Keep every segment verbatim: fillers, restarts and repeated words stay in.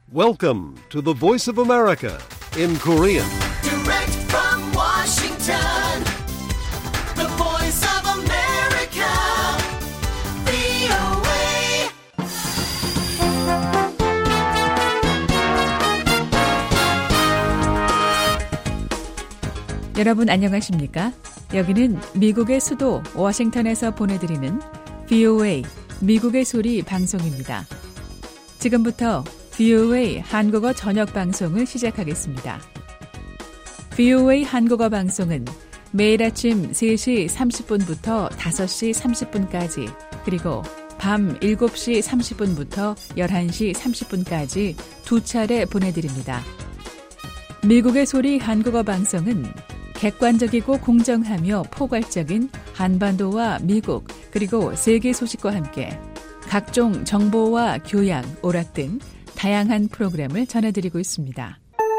Welcome to the Voice of America in Korean. Direct from Washington, the Voice of America, 브이오에이. 여러분 안녕하십니까? 여기는 미국의 수도 워싱턴에서 보내드리는 브이오에이 미국의 소리 방송입니다. 지금부터 브이오에이 한국어 저녁 방송을 시작하겠습니다. 브이오에이 한국어 방송은 매일 아침 세 시 삼십 분부터 다섯 시 삼십 분까지 그리고 밤 일곱 시 삼십 분부터 열한 시 삼십 분까지 두 차례 보내드립니다. 미국의 소리 한국어 방송은 객관적이고 공정하며 포괄적인 한반도와 미국 그리고 세계 소식과 함께 각종 정보와 교양, 오락 등 다양한 프로그램을 전해드리고 있습니다.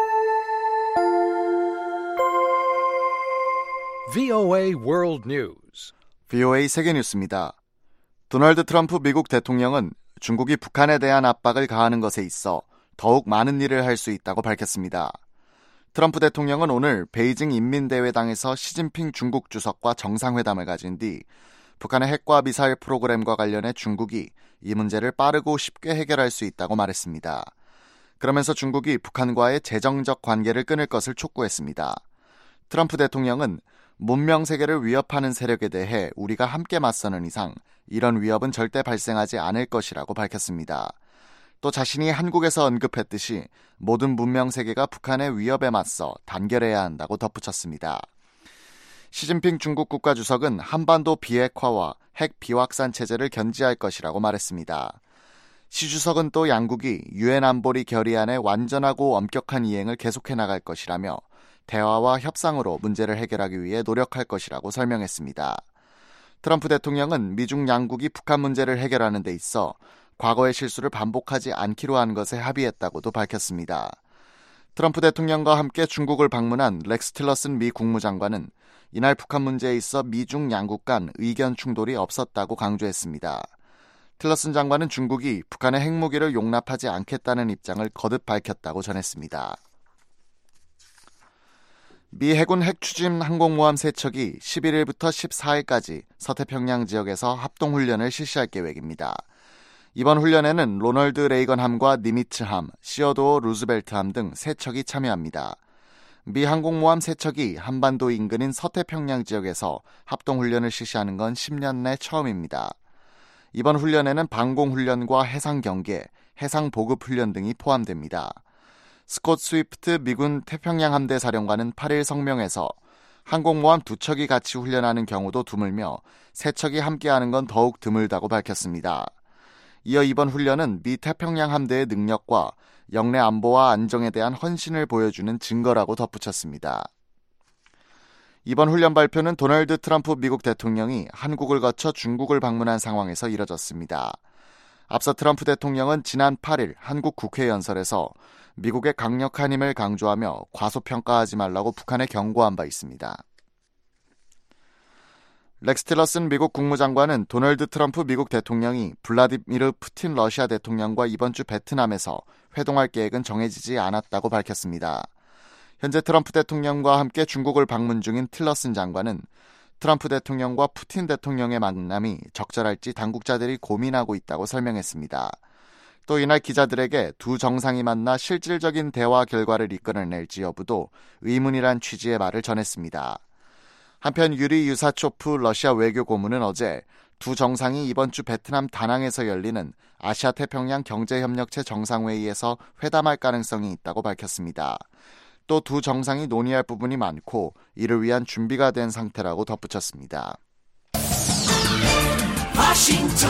브이오에이 World News. 브이오에이 세계 뉴스입니다. 도널드 트럼프 미국 대통령은 중국이 북한에 대한 압박을 가하는 것에 있어 더욱 많은 일을 할 수 있다고 밝혔습니다. 트럼프 대통령은 오늘 베이징 인민대회당에서 시진핑 중국 주석과 정상회담을 가진 뒤 북한의 핵과 미사일 프로그램과 관련해 중국이 이 문제를 빠르고 쉽게 해결할 수 있다고 말했습니다. 그러면서 중국이 북한과의 재정적 관계를 끊을 것을 촉구했습니다. 트럼프 대통령은 문명 세계를 위협하는 세력에 대해 우리가 함께 맞서는 이상 이런 위협은 절대 발생하지 않을 것이라고 밝혔습니다. 또 자신이 한국에서 언급했듯이 모든 문명 세계가 북한의 위협에 맞서 단결해야 한다고 덧붙였습니다. 시진핑 중국 국가주석은 한반도 비핵화와 핵 비확산 체제를 견지할 것이라고 말했습니다. 시 주석은 또 양국이 유엔 안보리 결의안의 완전하고 엄격한 이행을 계속해 나갈 것이라며 대화와 협상으로 문제를 해결하기 위해 노력할 것이라고 설명했습니다. 트럼프 대통령은 미중 양국이 북한 문제를 해결하는 데 있어 과거의 실수를 반복하지 않기로 한 것에 합의했다고도 밝혔습니다. 트럼프 대통령과 함께 중국을 방문한 렉스 틸러슨 미 국무장관은 이날 북한 문제에 있어 미중 양국 간 의견 충돌이 없었다고 강조했습니다. 틸러슨 장관은 중국이 북한의 핵무기를 용납하지 않겠다는 입장을 거듭 밝혔다고 전했습니다. 미 해군 핵추진 항공모함 세 척이 십일일부터 십사일까지 서태평양 지역에서 합동훈련을 실시할 계획입니다. 이번 훈련에는 로널드 레이건함과 니미츠함, 시어도어 루즈벨트함 등 세 척이 참여합니다. 미 항공모함 세 척이 한반도 인근인 서태평양 지역에서 합동훈련을 실시하는 건 십 년 내 처음입니다. 이번 훈련에는 방공훈련과 해상경계, 해상보급훈련 등이 포함됩니다. 스콧 스위프트 미군 태평양 함대 사령관은 팔일 성명에서 항공모함 두 척이 같이 훈련하는 경우도 드물며 세 척이 함께하는 건 더욱 드물다고 밝혔습니다. 이어 이번 훈련은 미 태평양 함대의 능력과 영내 안보와 안정에 대한 헌신을 보여주는 증거라고 덧붙였습니다. 이번 훈련 발표는 도널드 트럼프 미국 대통령이 한국을 거쳐 중국을 방문한 상황에서 이뤄졌습니다. 앞서 트럼프 대통령은 지난 팔일 한국 국회 연설에서 미국의 강력한 힘을 강조하며 과소평가하지 말라고 북한에 경고한 바 있습니다. 렉스 틸러슨 미국 국무장관은 도널드 트럼프 미국 대통령이 블라디미르 푸틴 러시아 대통령과 이번 주 베트남에서 회동할 계획은 정해지지 않았다고 밝혔습니다. 현재 트럼프 대통령과 함께 중국을 방문 중인 틸러슨 장관은 트럼프 대통령과 푸틴 대통령의 만남이 적절할지 당국자들이 고민하고 있다고 설명했습니다. 또 이날 기자들에게 두 정상이 만나 실질적인 대화 결과를 이끌어낼지 여부도 의문이란 취지의 말을 전했습니다. 한편 유리 유사초프 러시아 외교 고문은 어제 두 정상이 이번 주 베트남 다낭에서 열리는 아시아 태평양 경제협력체 정상회의에서 회담할 가능성이 있다고 밝혔습니다. 또 두 정상이 논의할 부분이 많고 이를 위한 준비가 된 상태라고 덧붙였습니다. 워싱턴,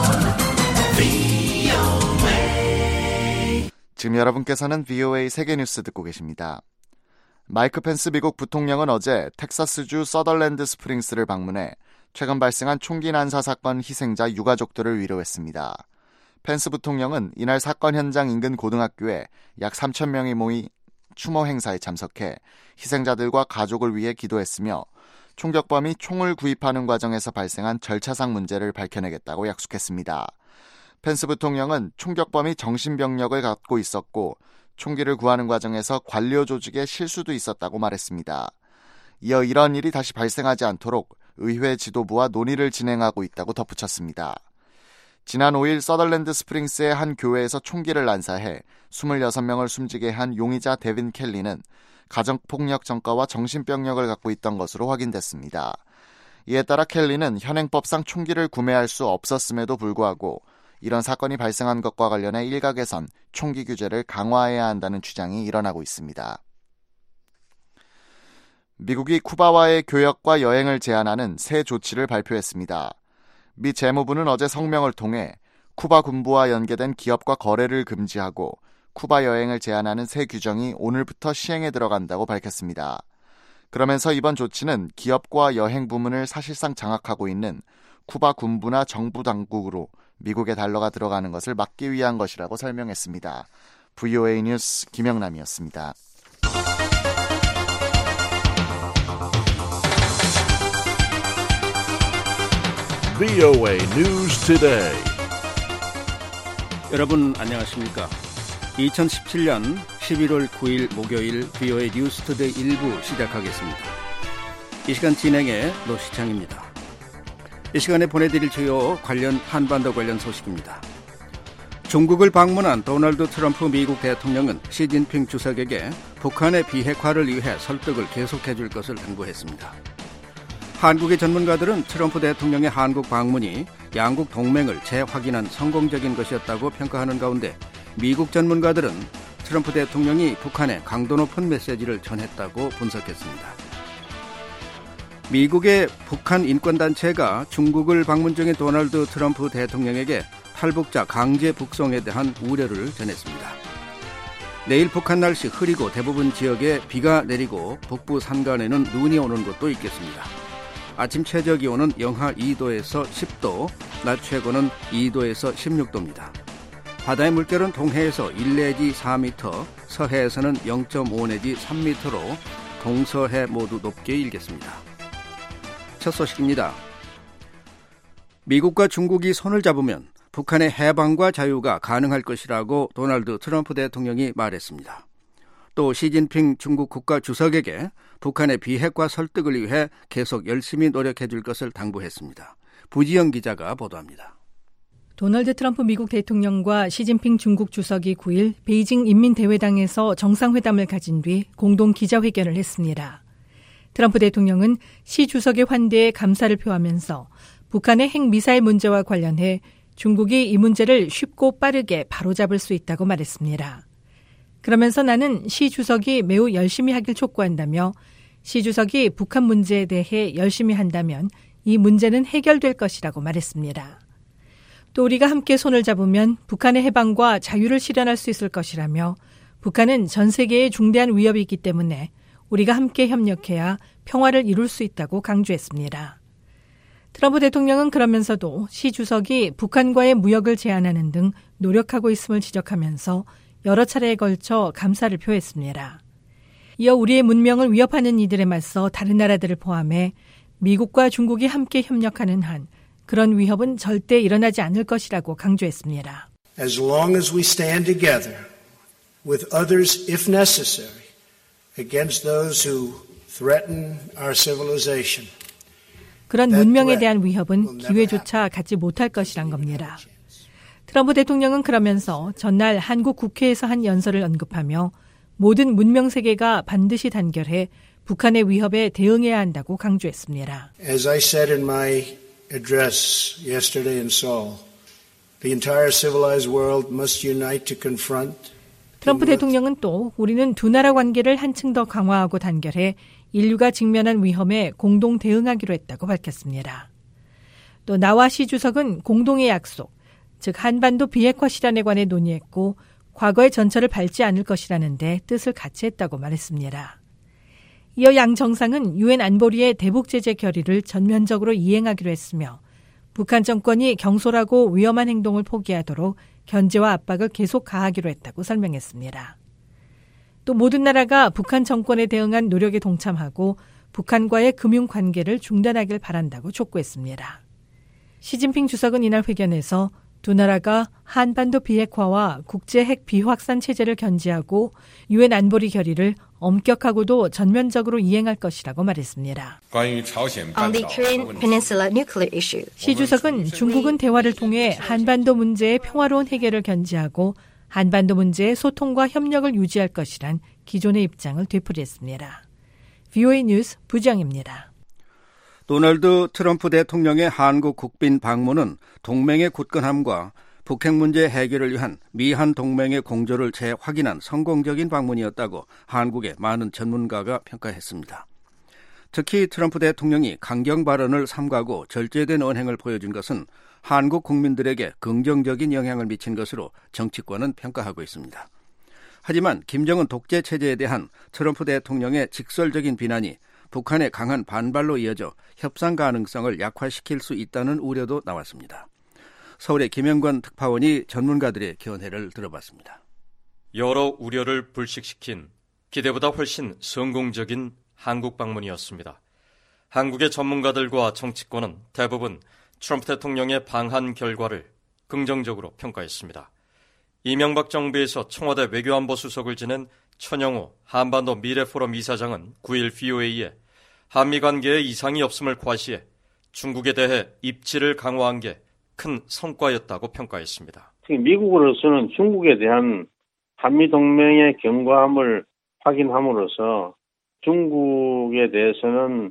브이오에이. 지금 여러분께서는 브이오에이 세계뉴스 듣고 계십니다. 마이크 펜스 미국 부통령은 어제 텍사스주 서덜랜드 스프링스를 방문해 최근 발생한 총기 난사 사건 희생자 유가족들을 위로했습니다. 펜스 부통령은 이날 사건 현장 인근 고등학교에 약 삼천 명이 모인 추모 행사에 참석해 희생자들과 가족을 위해 기도했으며 총격범이 총을 구입하는 과정에서 발생한 절차상 문제를 밝혀내겠다고 약속했습니다. 펜스 부통령은 총격범이 정신병력을 갖고 있었고 총기를 구하는 과정에서 관료 조직의 실수도 있었다고 말했습니다. 이어 이런 일이 다시 발생하지 않도록 의회 지도부와 논의를 진행하고 있다고 덧붙였습니다. 지난 오 일 서덜랜드 스프링스의 한 교회에서 총기를 난사해 이십육 명을 숨지게 한 용의자 데빈 켈리는 가정폭력 전과와 정신병력을 갖고 있던 것으로 확인됐습니다. 이에 따라 켈리는 현행법상 총기를 구매할 수 없었음에도 불구하고 이런 사건이 발생한 것과 관련해 일각에선 총기 규제를 강화해야 한다는 주장이 일어나고 있습니다. 미국이 쿠바와의 교역과 여행을 제한하는 새 조치를 발표했습니다. 미 재무부는 어제 성명을 통해 쿠바 군부와 연계된 기업과 거래를 금지하고 쿠바 여행을 제한하는 새 규정이 오늘부터 시행에 들어간다고 밝혔습니다. 그러면서 이번 조치는 기업과 여행 부문을 사실상 장악하고 있는 쿠바 군부나 정부 당국으로 미국의 달러가 들어가는 것을 막기 위한 것이라고 설명했습니다. 브이오에이 뉴스 김영남이었습니다. 브이오에이 News Today. 여러분 안녕하십니까? 이천십칠년 십일월 구일 목요일 브이오에이 뉴스 투데이 일부 시작하겠습니다. 이 시간 진행의 노시창입니다. 이 시간에 보내드릴 주요 관련 한반도 관련 소식입니다. 중국을 방문한 도널드 트럼프 미국 대통령은 시진핑 주석에게 북한의 비핵화를 위해 설득을 계속해 줄 것을 당부했습니다. 한국의 전문가들은 트럼프 대통령의 한국 방문이 양국 동맹을 재확인한 성공적인 것이었다고 평가하는 가운데 미국 전문가들은 트럼프 대통령이 북한에 강도 높은 메시지를 전했다고 분석했습니다. 미국의 북한 인권단체가 중국을 방문 중인 도널드 트럼프 대통령에게 탈북자 강제 북송에 대한 우려를 전했습니다. 내일 북한 날씨 흐리고 대부분 지역에 비가 내리고 북부 산간에는 눈이 오는 곳도 있겠습니다. 아침 최저 기온은 영하 이도에서 십도, 낮 최고는 이도에서 십육도입니다. 바다의 물결은 동해에서 일 내지 사 미터, 서해에서는 영 점 오 내지 삼 미터로 동서해 모두 높게 일겠습니다. 첫 소식입니다. 미국과 중국이 손을 잡으면 북한의 해방과 자유가 가능할 것이라고 도널드 트럼프 대통령이 말했습니다. 또 시진핑 중국 국가주석에게 북한의 비핵화 설득을 위해 계속 열심히 노력해 줄 것을 당부했습니다. 부지영 기자가 보도합니다. 도널드 트럼프 미국 대통령과 시진핑 중국 주석이 구일 베이징 인민대회당에서 정상회담을 가진 뒤 공동 기자회견을 했습니다. 트럼프 대통령은 시 주석의 환대에 감사를 표하면서 북한의 핵미사일 문제와 관련해 중국이 이 문제를 쉽고 빠르게 바로잡을 수 있다고 말했습니다. 그러면서 나는 시 주석이 매우 열심히 하길 촉구한다며 시 주석이 북한 문제에 대해 열심히 한다면 이 문제는 해결될 것이라고 말했습니다. 또 우리가 함께 손을 잡으면 북한의 해방과 자유를 실현할 수 있을 것이라며 북한은 전 세계의 중대한 위협이 있기 때문에 우리가 함께 협력해야 평화를 이룰 수 있다고 강조했습니다. 트럼프 대통령은 그러면서도 시 주석이 북한과의 무역을 제한하는 등 노력하고 있음을 지적하면서 여러 차례에 걸쳐 감사를 표했습니다. 이어 우리의 문명을 위협하는 이들에 맞서 다른 나라들을 포함해 미국과 중국이 함께 협력하는 한 그런 위협은 절대 일어나지 않을 것이라고 강조했습니다. As long as we stand together with others if necessary against those who threaten our civilization. 그런 문명에 대한 위협은 기회조차 갖지 못할 것이란 겁니다. 트럼프 대통령은 그러면서 전날 한국 국회에서 한 연설을 언급하며 모든 문명 세계가 반드시 단결해 북한의 위협에 대응해야 한다고 강조했습니다. As I said in my address yesterday in Seoul, the entire civilized world must unite to confront. 트럼프 대통령은 또 우리는 두 나라 관계를 한층 더 강화하고 단결해 인류가 직면한 위험에 공동 대응하기로 했다고 밝혔습니다. 또 나와 시 주석은 공동의 약속, 즉 한반도 비핵화 실현에 관해 논의했고 과거의 전철을 밟지 않을 것이라는 데 뜻을 같이 했다고 말했습니다. 이어 양 정상은 유엔 안보리의 대북 제재 결의를 전면적으로 이행하기로 했으며 북한 정권이 경솔하고 위험한 행동을 포기하도록 견제와 압박을 계속 가하기로 했다고 설명했습니다. 또 모든 나라가 북한 정권에 대응한 노력에 동참하고 북한과의 금융 관계를 중단하길 바란다고 촉구했습니다. 시진핑 주석은 이날 회견에서 두 나라가 한반도 비핵화와 국제 핵 비확산 체제를 견지하고 유엔 안보리 결의를 엄격하고도 전면적으로 이행할 것이라고 말했습니다. On the Korean Peninsula nuclear issue. 시 주석은 중국은 대화를 통해 한반도 문제의 평화로운 해결을 견지하고 한반도 문제의 소통과 협력을 유지할 것이란 기존의 입장을 되풀이했습니다. 브이오에이 뉴스 부정입니다. 도널드 트럼프 대통령의 한국 국빈 방문은 동맹의 굳건함과 북핵 문제 해결을 위한 미한 동맹의 공조를 재확인한 성공적인 방문이었다고 한국의 많은 전문가가 평가했습니다. 특히 트럼프 대통령이 강경 발언을 삼가고 절제된 언행을 보여준 것은 한국 국민들에게 긍정적인 영향을 미친 것으로 정치권은 평가하고 있습니다. 하지만 김정은 독재 체제에 대한 트럼프 대통령의 직설적인 비난이 북한의 강한 반발로 이어져 협상 가능성을 약화시킬 수 있다는 우려도 나왔습니다. 서울의 김영권 특파원이 전문가들의 견해를 들어봤습니다. 여러 우려를 불식시킨 기대보다 훨씬 성공적인 한국 방문이었습니다. 한국의 전문가들과 정치권은 대부분 트럼프 대통령의 방한 결과를 긍정적으로 평가했습니다. 이명박 정부에서 청와대 외교안보 수석을 지낸 천영호 한반도 미래포럼 이사장은 구일 브이오에이에 한미관계에 이상이 없음을 과시해 중국에 대해 입지를 강화한 게 큰 성과였다고 평가했습니다. 미국으로서는 중국에 대한 한미동맹의 견고함을 확인함으로써 중국에 대해서는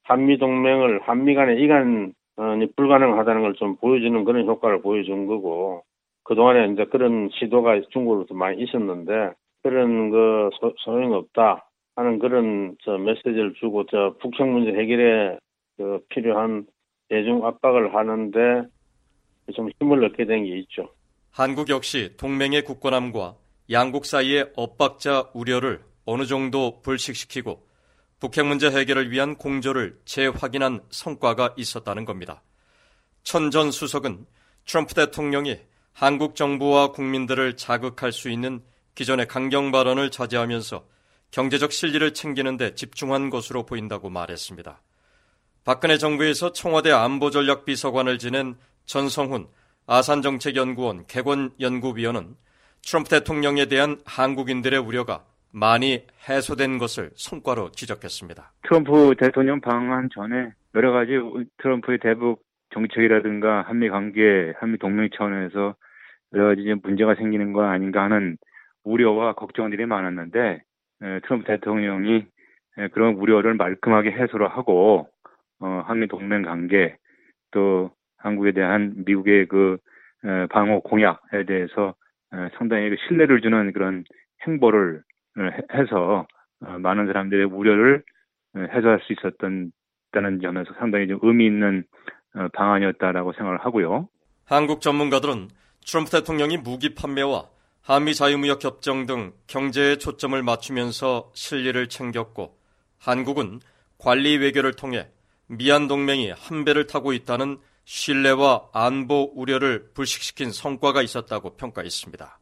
한미동맹을 한미 간의 이간이 불가능하다는 걸 좀 보여주는 그런 효과를 보여준 거고, 그동안에 이제 그런 시도가 중국으로도 많이 있었는데 그런 그 소, 소용이 없다 하는 그런 저 메시지를 주고 저 북핵 문제 해결에 그 필요한 대중 압박을 하는데 좀 힘을 얻게 된 게 있죠. 한국 역시 동맹의 굳건함과 양국 사이의 엇박자 우려를 어느 정도 불식시키고 북핵 문제 해결을 위한 공조를 재확인한 성과가 있었다는 겁니다. 천 전 수석은 트럼프 대통령이 한국 정부와 국민들을 자극할 수 있는 기존의 강경 발언을 자제하면서 경제적 실리를 챙기는 데 집중한 것으로 보인다고 말했습니다. 박근혜 정부에서 청와대 안보전략비서관을 지낸 전성훈 아산정책연구원 객원연구위원은 트럼프 대통령에 대한 한국인들의 우려가 많이 해소된 것을 성과로 지적했습니다. 트럼프 대통령 방한 전에 여러 가지 트럼프의 대북 정책이라든가 한미 관계, 한미 동맹 차원에서 여러 가지 문제가 생기는 거 아닌가 하는 우려와 걱정들이 많았는데 트럼프 대통령이 그런 우려를 말끔하게 해소를 하고 한미 동맹 관계 또 한국에 대한 미국의 그 방어 공약에 대해서 상당히 신뢰를 주는 그런 행보를 해서 많은 사람들의 우려를 해소할 수 있었다는 점에서 상당히 좀 의미 있는 방안이었다라고 생각을 하고요. 한국 전문가들은 트럼프 대통령이 무기 판매와 한미 자유무역 협정 등 경제에 초점을 맞추면서 실리를 챙겼고 한국은 관리 외교를 통해 미한 동맹이 한 배를 타고 있다는 신뢰와 안보 우려를 불식시킨 성과가 있었다고 평가했습니다.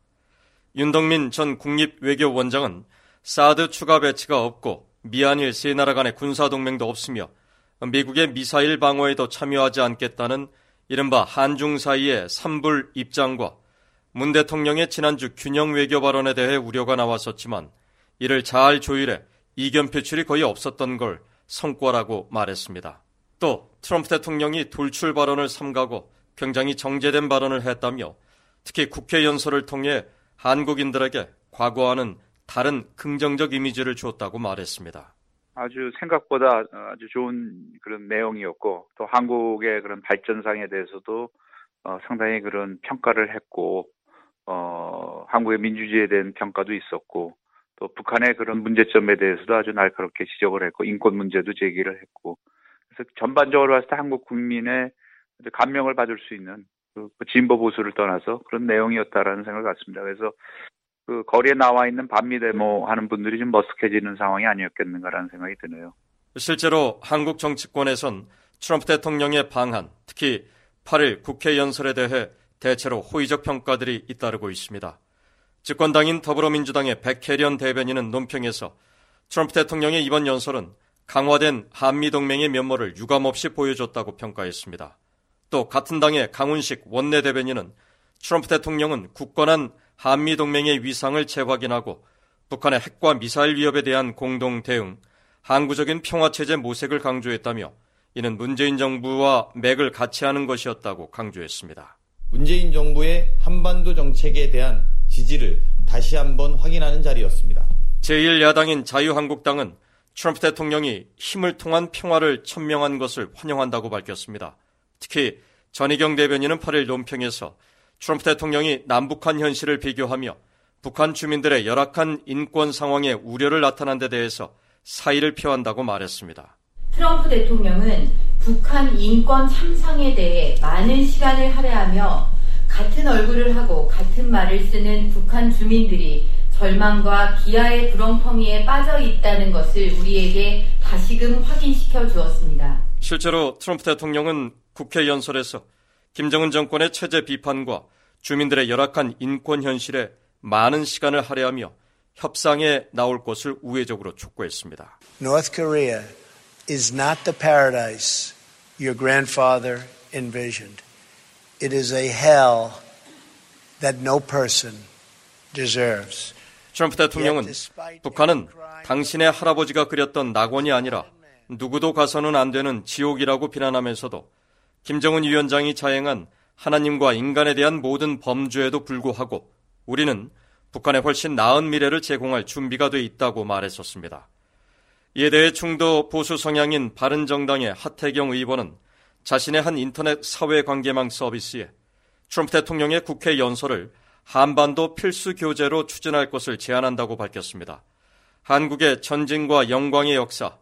윤덕민 전 국립외교원장은 사드 추가 배치가 없고 미한일 세 나라 간의 군사동맹도 없으며 미국의 미사일 방어에도 참여하지 않겠다는 이른바 한중 사이의 삼불 입장과 문 대통령의 지난주 균형 외교 발언에 대해 우려가 나왔었지만 이를 잘 조율해 이견 표출이 거의 없었던 걸 성과라고 말했습니다. 또 트럼프 대통령이 돌출 발언을 삼가고 굉장히 정제된 발언을 했다며 특히 국회 연설을 통해 한국인들에게 과거와는 다른 긍정적 이미지를 주었다고 말했습니다. 아주 생각보다 아주 좋은 그런 내용이었고 또 한국의 그런 발전상에 대해서도 어, 상당히 그런 평가를 했고 어, 한국의 민주주의에 대한 평가도 있었고 또 북한의 그런 문제점에 대해서도 아주 날카롭게 지적을 했고 인권 문제도 제기를 했고 그래서 전반적으로 봤을 때 한국 국민의 감명을 받을 수 있는 그 진보 보수를 떠나서 그런 내용이었다라는 생각을 갖습니다. 그래서 그 거리에 나와 있는 반미 데모 하는 분들이 좀 머쓱해지는 상황이 아니었겠는가라는 생각이 드네요. 실제로 한국 정치권에선 트럼프 대통령의 방한, 특히 팔일 국회 연설에 대해 대체로 호의적 평가들이 잇따르고 있습니다. 집권당인 더불어민주당의 백혜련 대변인은 논평에서 트럼프 대통령의 이번 연설은 강화된 한미동맹의 면모를 유감없이 보여줬다고 평가했습니다. 또 같은 당의 강훈식 원내대변인은 트럼프 대통령은 굳건한 한미동맹의 위상을 재확인하고 북한의 핵과 미사일 위협에 대한 공동 대응, 항구적인 평화체제 모색을 강조했다며 이는 문재인 정부와 맥을 같이 하는 것이었다고 강조했습니다. 문재인 정부의 한반도 정책에 대한 지지를 다시 한번 확인하는 자리였습니다. 제일 야당인 자유한국당은 트럼프 대통령이 힘을 통한 평화를 천명한 것을 환영한다고 밝혔습니다. 특히 전희경 대변인은 팔 일 논평에서 트럼프 대통령이 남북한 현실을 비교하며 북한 주민들의 열악한 인권 상황에 우려를 나타난 데 대해서 사의를 표한다고 말했습니다. 트럼프 대통령은 북한 인권 참상에 대해 많은 시간을 할애하며 같은 얼굴을 하고 같은 말을 쓰는 북한 주민들이 절망과 기아의 구렁텅이에 빠져 있다는 것을 우리에게 다시금 확인시켜 주었습니다. 실제로 트럼프 대통령은 국회 연설에서 김정은 정권의 체제 비판과 주민들의 열악한 인권 현실에 많은 시간을 할애하며 협상에 나올 것을 우회적으로 촉구했습니다. North Korea is not the paradise your grandfather envisioned. It is a hell that no person deserves. 트럼프 대통령은 북한은 당신의 할아버지가 그렸던 낙원이 아니라 누구도 가서는 안 되는 지옥이라고 비난하면서도 김정은 위원장이 자행한 하나님과 인간에 대한 모든 범죄에도 불구하고 우리는 북한에 훨씬 나은 미래를 제공할 준비가 돼 있다고 말했었습니다. 이에 대해 중도 보수 성향인 바른정당의 하태경 의원은 자신의 한 인터넷 사회관계망 서비스에 트럼프 대통령의 국회 연설을 한반도 필수 교재로 추진할 것을 제안한다고 밝혔습니다. 한국의 전진과 영광의 역사,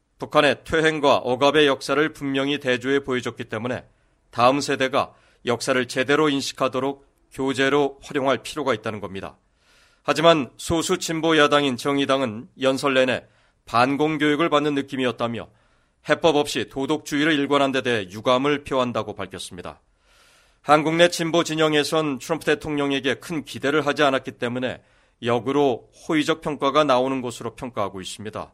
북한의 퇴행과 억압의 역사를 분명히 대조해 보여줬기 때문에 다음 세대가 역사를 제대로 인식하도록 교재로 활용할 필요가 있다는 겁니다. 하지만 소수 진보 야당인 정의당은 연설 내내 반공교육을 받는 느낌이었다며 해법 없이 도덕주의를 일관한 데 대해 유감을 표한다고 밝혔습니다. 한국 내 진보 진영에선 트럼프 대통령에게 큰 기대를 하지 않았기 때문에 역으로 호의적 평가가 나오는 것으로 평가하고 있습니다.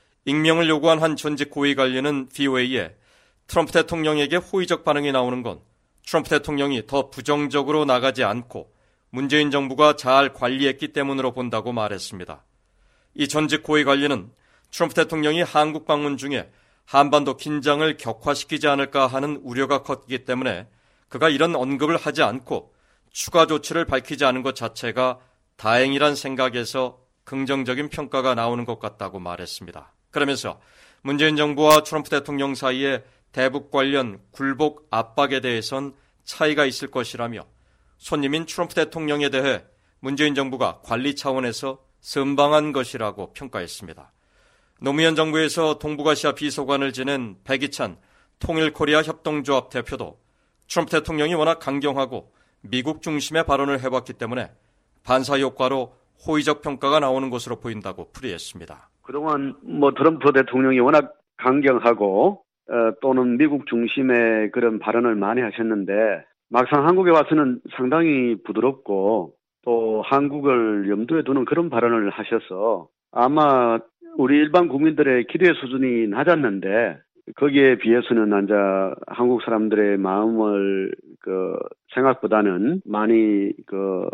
익명을 요구한 한 전직 고위 관리는 브이오에이에 트럼프 대통령에게 호의적 반응이 나오는 건 트럼프 대통령이 더 부정적으로 나가지 않고 문재인 정부가 잘 관리했기 때문으로 본다고 말했습니다. 이 전직 고위 관리는 트럼프 대통령이 한국 방문 중에 한반도 긴장을 격화시키지 않을까 하는 우려가 컸기 때문에 그가 이런 언급을 하지 않고 추가 조치를 밝히지 않은 것 자체가 다행이란 생각에서 긍정적인 평가가 나오는 것 같다고 말했습니다. 그러면서 문재인 정부와 트럼프 대통령 사이에 대북 관련 굴복 압박에 대해선 차이가 있을 것이라며 손님인 트럼프 대통령에 대해 문재인 정부가 관리 차원에서 선방한 것이라고 평가했습니다. 노무현 정부에서 동북아시아 비서관을 지낸 백이찬 통일코리아 협동조합 대표도 트럼프 대통령이 워낙 강경하고 미국 중심의 발언을 해왔기 때문에 반사 효과로 호의적 평가가 나오는 것으로 보인다고 풀이했습니다. 그동안 뭐 트럼프 대통령이 워낙 강경하고 어, 또는 미국 중심의 그런 발언을 많이 하셨는데 막상 한국에 와서는 상당히 부드럽고 또 한국을 염두에 두는 그런 발언을 하셔서 아마 우리 일반 국민들의 기대 수준이 낮았는데 거기에 비해서는 이제 한국 사람들의 마음을 그 생각보다는 많이 그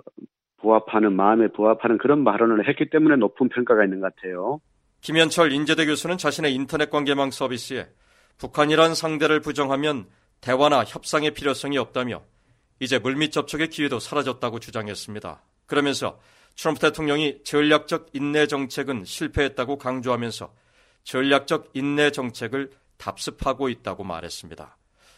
부합하는 마음에 부합하는 그런 발언을 했기 때문에 높은 평가가 있는 것 같아요. 김현철 인제대 교수는 자신의 인터넷 관계망 서비스에 북한이란 상대를 부정하면 대화나 협상의 필요성이 없다며 이제 물밑 접촉의 기회도 사라졌다고 주장했습니다. 그러면서 트럼프 대통령이 전략적 인내 정책은 실패했다고 강조하면서 전략적 인내 정책을 답습하고 있다고 말했습니다.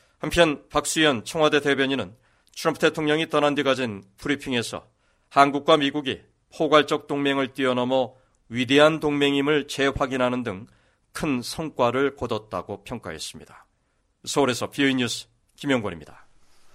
한편 박수현 청와대 대변인은 트럼프 대통령이 떠난 뒤 가진 브리핑에서 한국과 미국이 포괄적 동맹을 뛰어넘어 위대한 동맹임을 재확인하는 등 큰 성과를 거뒀다고 평가했습니다. 서울에서 브이오에이 뉴스 김영권입니다.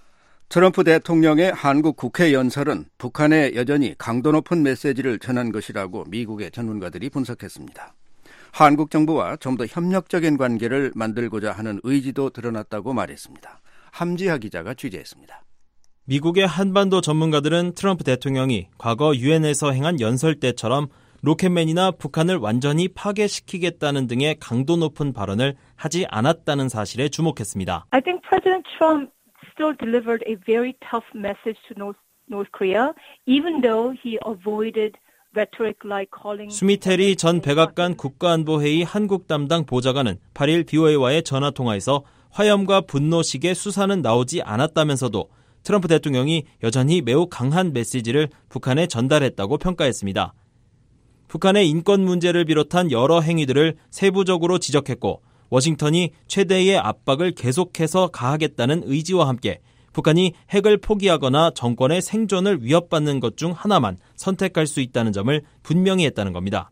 트럼프 대통령의 한국 국회 연설은 북한에 여전히 강도 높은 메시지를 전한 것이라고 미국의 전문가들이 분석했습니다. 한국 정부와 좀 더 협력적인 관계를 만들고자 하는 의지도 드러났다고 말했습니다. 함지하 기자가 취재했습니다. 미국의 한반도 전문가들은 트럼프 대통령이 과거 유엔에서 행한 연설 때처럼 로켓맨이나 북한을 완전히 파괴시키겠다는 등의 강도 높은 발언을 하지 않았다는 사실에 주목했습니다. I think President Trump still delivered a very tough message to North North Korea, even though he avoided rhetoric like calling. 수미테리 전 백악관 국가안보회의 한국 담당 보좌관은 팔 일 비오에이와의 전화통화에서 화염과 분노식의 수사는 나오지 않았다면서도 트럼프 대통령이 여전히 매우 강한 메시지를 북한에 전달했다고 평가했습니다. 북한의 인권 문제를 비롯한 여러 행위들을 세부적으로 지적했고 워싱턴이 최대의 압박을 계속해서 가하겠다는 의지와 함께 북한이 핵을 포기하거나 정권의 생존을 위협받는 것 중 하나만 선택할 수 있다는 점을 분명히 했다는 겁니다.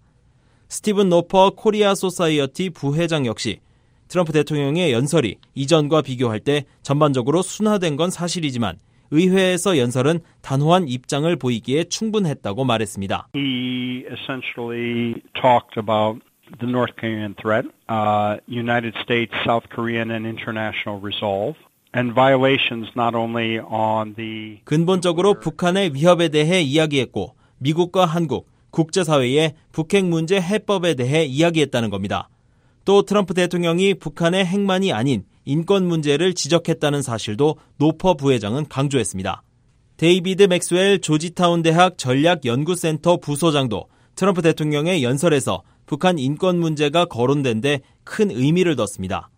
스티븐 노퍼 코리아 소사이어티 부회장 역시 트럼프 대통령의 연설이 이전과 비교할 때 전반적으로 순화된 건 사실이지만 의회에서 연설은 단호한 입장을 보이기에 충분했다고 말했습니다. He essentially talked about the North Korean threat, uh, United States, South Korean and international resolve. And violations not only on the 근본적으로 북한의 위협에 대해 이야기했고 미국과 한국, 국제사회의 북핵 문제 해법에 대해 이야기했다는 겁니다. 또 트럼프 대통령이 북한의 핵만이 아닌 인권 문제를 지적했다는 사실도 노퍼 부회장은 강조했습니다. 데이비드 맥스웰 조지타운 대학 전략연구센터 부소장도 트럼프 대통령의 연설에서 북한 인권 문제가 거론된 데 큰 의미를 뒀습니다.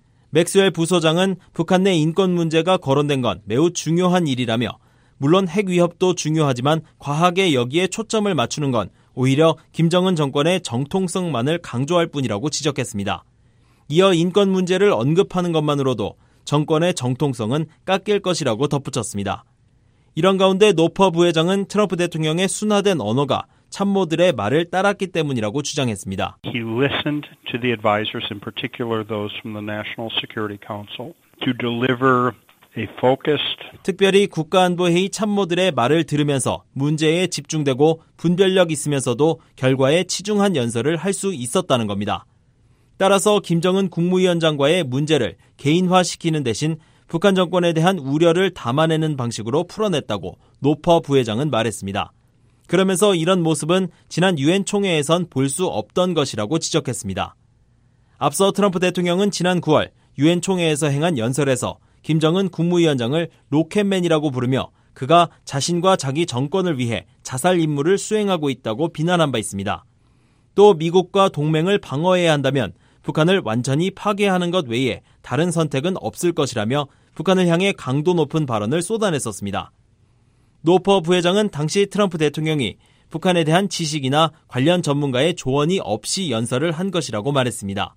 맥스웰 부소장은 북한 내 인권 문제가 거론된 건 매우 중요한 일이라며 물론 핵 위협도 중요하지만 과하게 여기에 초점을 맞추는 건 오히려 김정은 정권의 정통성만을 강조할 뿐이라고 지적했습니다. 이어 인권 문제를 언급하는 것만으로도 정권의 정통성은 깎일 것이라고 덧붙였습니다. 이런 가운데 노퍼 부회장은 트럼프 대통령의 순화된 언어가 참모들의 말을 따랐기 때문이라고 주장했습니다. He listened to the advisors, in particular those from the National Security Council, to deliver a focused. 특별히 국가안보회의 참모들의 말을 들으면서 문제에 집중되고 분별력 있으면서도 결과에 치중한 연설을 할 수 있었다는 겁니다. 따라서 김정은 국무위원장과의 문제를 개인화시키는 대신 북한 정권에 대한 우려를 담아내는 방식으로 풀어냈다고 노퍼 부회장은 말했습니다. 그러면서 이런 모습은 지난 유엔 총회에선 볼 수 없던 것이라고 지적했습니다. 앞서 트럼프 대통령은 지난 구월 유엔 총회에서 행한 연설에서 김정은 국무위원장을 로켓맨이라고 부르며 그가 자신과 자기 정권을 위해 자살 임무를 수행하고 있다고 비난한 바 있습니다. 또 미국과 동맹을 방어해야 한다면 북한을 완전히 파괴하는 것 외에 다른 선택은 없을 것이라며 북한을 향해 강도 높은 발언을 쏟아냈었습니다. 노퍼 부회장은 당시 트럼프 대통령이 북한에 대한 지식이나 관련 전문가의 조언이 없이 연설을 한 것이라고 말했습니다.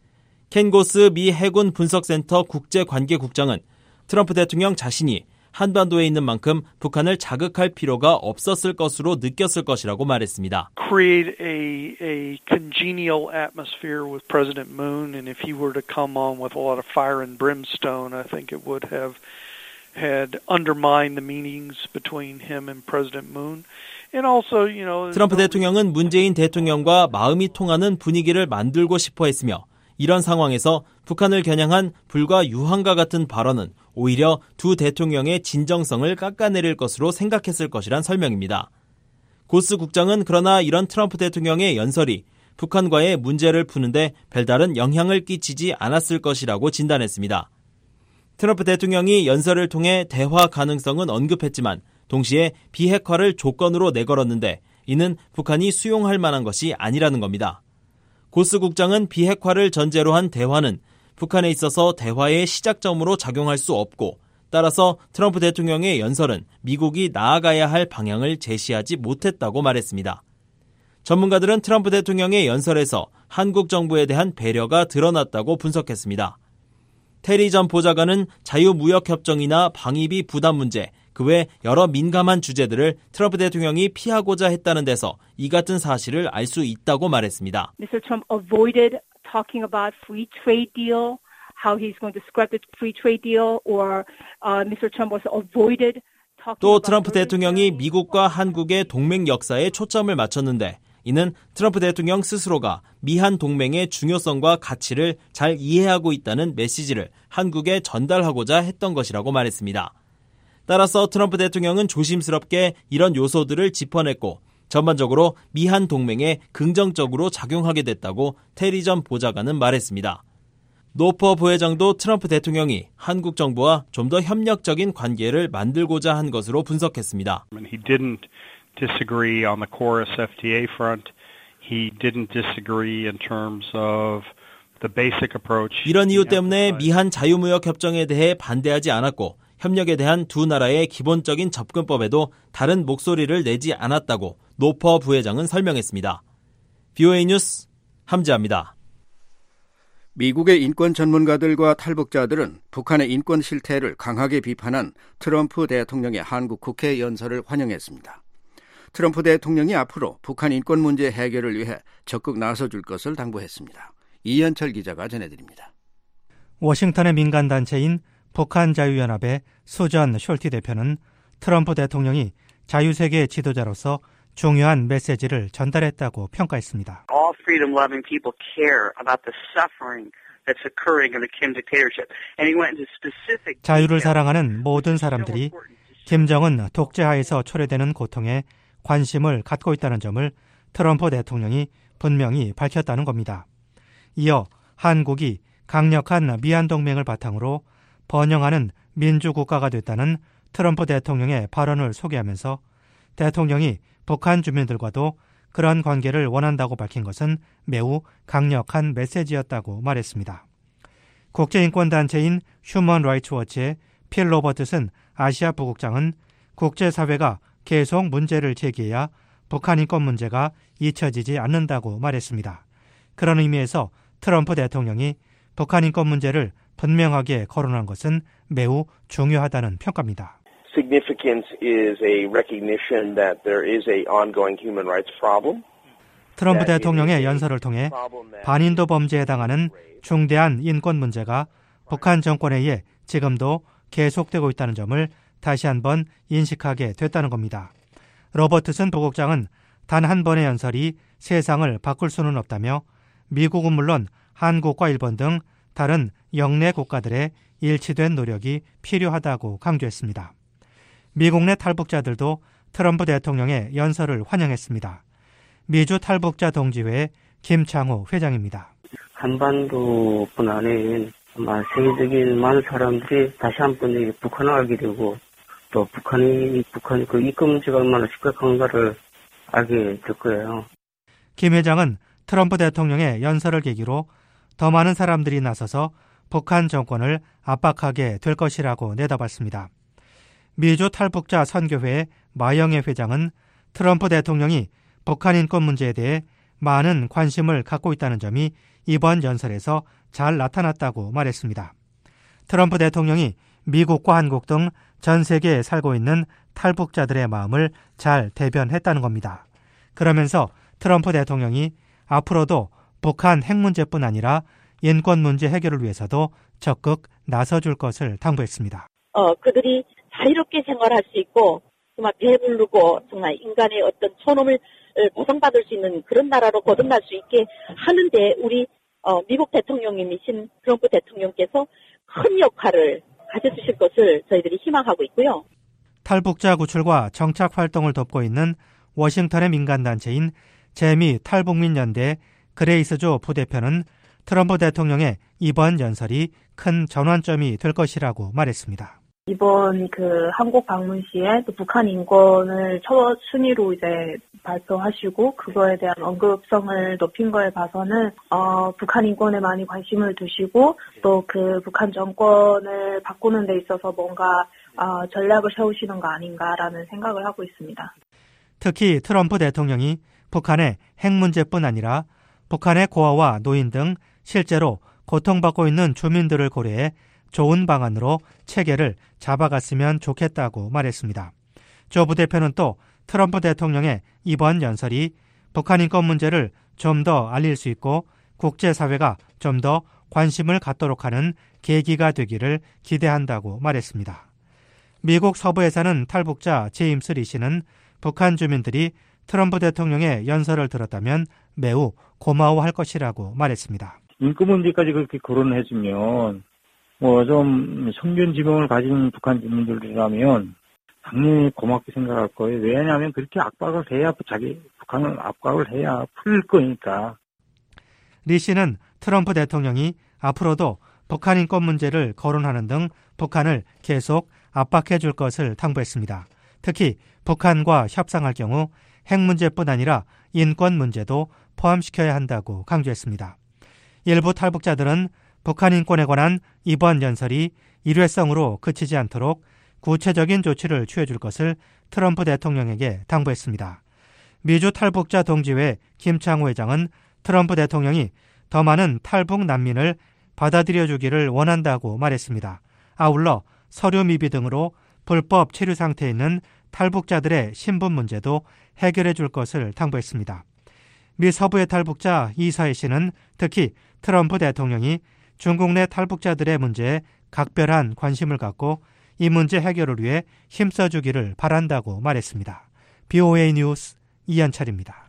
켄 고스 미 해군 분석센터 국제관계국장은 트럼프 대통령 자신이 한반도에 있는 만큼 북한을 자극할 필요가 없었을 것으로 느꼈을 것이라고 말했습니다. Create a, a congenial atmosphere with President Moon, and if he were to come on with a lot of fire and brimstone, I think it would have had undermined the meetings between him and President Moon. And also, you know, 트럼프 대통령은 문재인 대통령과 마음이 통하는 분위기를 만들고 싶어 했으며 이런 상황에서 북한을 겨냥한 불과 유황과 같은 발언은 오히려 두 대통령의 진정성을 깎아내릴 것으로 생각했을 것이란 설명입니다. 고스 국장은 그러나 이런 트럼프 대통령의 연설이 북한과의 문제를 푸는데 별다른 영향을 끼치지 않았을 것이라고 진단했습니다. 트럼프 대통령이 연설을 통해 대화 가능성은 언급했지만 동시에 비핵화를 조건으로 내걸었는데 이는 북한이 수용할 만한 것이 아니라는 겁니다. 고스 국장은 비핵화를 전제로 한 대화는 북한에 있어서 대화의 시작점으로 작용할 수 없고 따라서 트럼프 대통령의 연설은 미국이 나아가야 할 방향을 제시하지 못했다고 말했습니다. 전문가들은 트럼프 대통령의 연설에서 한국 정부에 대한 배려가 드러났다고 분석했습니다. 테리 전 보좌관은 자유무역협정이나 방위비 부담 문제, 그 외 여러 민감한 주제들을 트럼프 대통령이 피하고자 했다는 데서 이 같은 사실을 알 수 있다고 말했습니다. 미스터 Trump avoided talking about free trade deal, how he's going to scrap the free trade deal, or uh, 미스터 Trump also avoided talking 또 about 트럼프 대통령이 미국과 한국의 동맹 역사에 초점을 맞췄는데 이는 트럼프 대통령 스스로가 미한 동맹의 중요성과 가치를 잘 이해하고 있다는 메시지를 한국에 전달하고자 했던 것이라고 말했습니다. 따라서 트럼프 대통령은 조심스럽게 이런 요소들을 짚어냈고 전반적으로 미한 동맹에 긍정적으로 작용하게 됐다고 테리 전 보좌관은 말했습니다. 노퍼 부회장도 트럼프 대통령이 한국 정부와 좀 더 협력적인 관계를 만들고자 한 것으로 분석했습니다. He didn't disagree on the core 에스 에프 티 에이 front. He didn't disagree in terms of the basic approach. 이런 이유 때문에 미한 자유무역 협정에 대해 반대하지 않았고 협력에 대한 두 나라의 기본적인 접근법에도 다른 목소리를 내지 않았다고 노퍼 부회장은 설명했습니다. 비오에이 뉴스 함지아입니다. 미국의 인권 전문가들과 탈북자들은 북한의 인권 실태를 강하게 비판한 트럼프 대통령의 한국 국회 연설을 환영했습니다. 트럼프 대통령이 앞으로 북한 인권 문제 해결을 위해 적극 나서줄 것을 당부했습니다. 이현철 기자가 전해드립니다. 워싱턴의 민간단체인 북한자유연합의 수전 숄티 대표는 트럼프 대통령이 자유세계 지도자로서 중요한 메시지를 전달했다고 평가했습니다. All freedom-loving people care about the suffering that's occurring in the Kim dictatorship. And he went into specific 자유를 사랑하는 모든 사람들이 김정은 독재하에서 초래되는 고통에 관심을 갖고 있다는 점을 트럼프 대통령이 분명히 밝혔다는 겁니다. 이어 한국이 강력한 미한동맹을 바탕으로 번영하는 민주국가가 됐다는 트럼프 대통령의 발언을 소개하면서 대통령이 북한 주민들과도 그런 관계를 원한다고 밝힌 것은 매우 강력한 메시지였다고 말했습니다. 국제인권단체인 휴먼 라이츠 워치의 필 로버트슨 아시아 부국장은 국제사회가 계속 문제를 제기해야 북한 인권 문제가 잊혀지지 않는다고 말했습니다. 그런 의미에서 트럼프 대통령이 북한 인권 문제를 분명하게 거론한 것은 매우 중요하다는 평가입니다. Significance is a recognition that there is a ongoing human rights problem. 트럼프 대통령의 연설을 통해 반인도 범죄에 해당하는 중대한 인권 문제가 북한 정권에 의해 지금도 계속되고 있다는 점을 다시 한번 인식하게 됐다는 겁니다. 로버트슨 부국장은 단 한 번의 연설이 세상을 바꿀 수는 없다며 미국은 물론 한국과 일본 등 다른 영내 국가들의 일치된 노력이 필요하다고 강조했습니다. 미국 내 탈북자들도 트럼프 대통령의 연설을 환영했습니다. 미주 탈북자 동지회 김창호 회장입니다. 한반도뿐 아닌 아마 세계적인 많은 사람들이 다시 한번 북한을 알게 되고 또 북한이 북한 그 인권 문제가 얼마나 심각한가를 알게 될 거예요. 김 회장은 트럼프 대통령의 연설을 계기로 더 많은 사람들이 나서서 북한 정권을 압박하게 될 것이라고 내다봤습니다. 미주 탈북자 선교회 마영애 회장은 트럼프 대통령이 북한 인권 문제에 대해 많은 관심을 갖고 있다는 점이 이번 연설에서 잘 나타났다고 말했습니다. 트럼프 대통령이 미국과 한국 등 전 세계에 살고 있는 탈북자들의 마음을 잘 대변했다는 겁니다. 그러면서 트럼프 대통령이 앞으로도 북한 핵 문제뿐 아니라 인권 문제 해결을 위해서도 적극 나서줄 것을 당부했습니다. 어, 그들이 자유롭게 생활할 수 있고 정말 배부르고 정말 인간의 어떤 존엄을 보상받을 수 있는 그런 나라로 거듭날 수 있게 하는데 우리 어, 미국 대통령님이신 트럼프 대통령께서 큰 역할을 가져주실 것을 저희들이 희망하고 있고요. 탈북자 구출과 정착 활동을 돕고 있는 워싱턴의 민간단체인 재미 탈북민연대 그레이스조 부대표는 트럼프 대통령의 이번 연설이 큰 전환점이 될 것이라고 말했습니다. 이번 그 한국 방문 시에 또 북한 인권을 첫 순위로 이제 발표하시고 그거에 대한 언급성을 높인 거에 봐서는 어, 북한 인권에 많이 관심을 두시고 또 그 북한 정권을 바꾸는 데 있어서 뭔가 어, 전략을 세우시는 거 아닌가라는 생각을 하고 있습니다. 특히 트럼프 대통령이 북한의 핵 문제뿐 아니라 북한의 고아와 노인 등 실제로 고통받고 있는 주민들을 고려해 좋은 방안으로 체계를 잡아갔으면 좋겠다고 말했습니다. 조 부대표는 또 트럼프 대통령의 이번 연설이 북한 인권 문제를 좀 더 알릴 수 있고 국제사회가 좀 더 관심을 갖도록 하는 계기가 되기를 기대한다고 말했습니다. 미국 서부에 사는 탈북자 제임스 리 씨는 북한 주민들이 트럼프 대통령의 연설을 들었다면 매우 고마워할 것이라고 말했습니다. 인권 문제까지 그렇게 거론해주면 뭐 좀 성견 지명을 가진 북한 주민들이라면 당연히 고맙게 생각할 거예요. 왜냐하면 그렇게 압박을 해야 자기 북한을 압박을 해야 풀릴 거니까. 리 씨는 트럼프 대통령이 앞으로도 북한 인권 문제를 거론하는 등 북한을 계속 압박해 줄 것을 당부했습니다. 특히 북한과 협상할 경우 핵 문제뿐 아니라 인권 문제도 포함시켜야 한다고 강조했습니다. 일부 탈북자들은 북한 인권에 관한 이번 연설이 일회성으로 그치지 않도록 구체적인 조치를 취해줄 것을 트럼프 대통령에게 당부했습니다. 미주 탈북자 동지회 김창호 회장은 트럼프 대통령이 더 많은 탈북 난민을 받아들여주기를 원한다고 말했습니다. 아울러 서류 미비 등으로 불법 체류 상태에 있는 탈북자들의 신분 문제도 해결해 줄 것을 당부했습니다. 미 서부의 탈북자 이서혜 씨는 특히 트럼프 대통령이 중국 내 탈북자들의 문제에 각별한 관심을 갖고 이 문제 해결을 위해 힘써주기를 바란다고 말했습니다. 비오에이 뉴스 이현철입니다.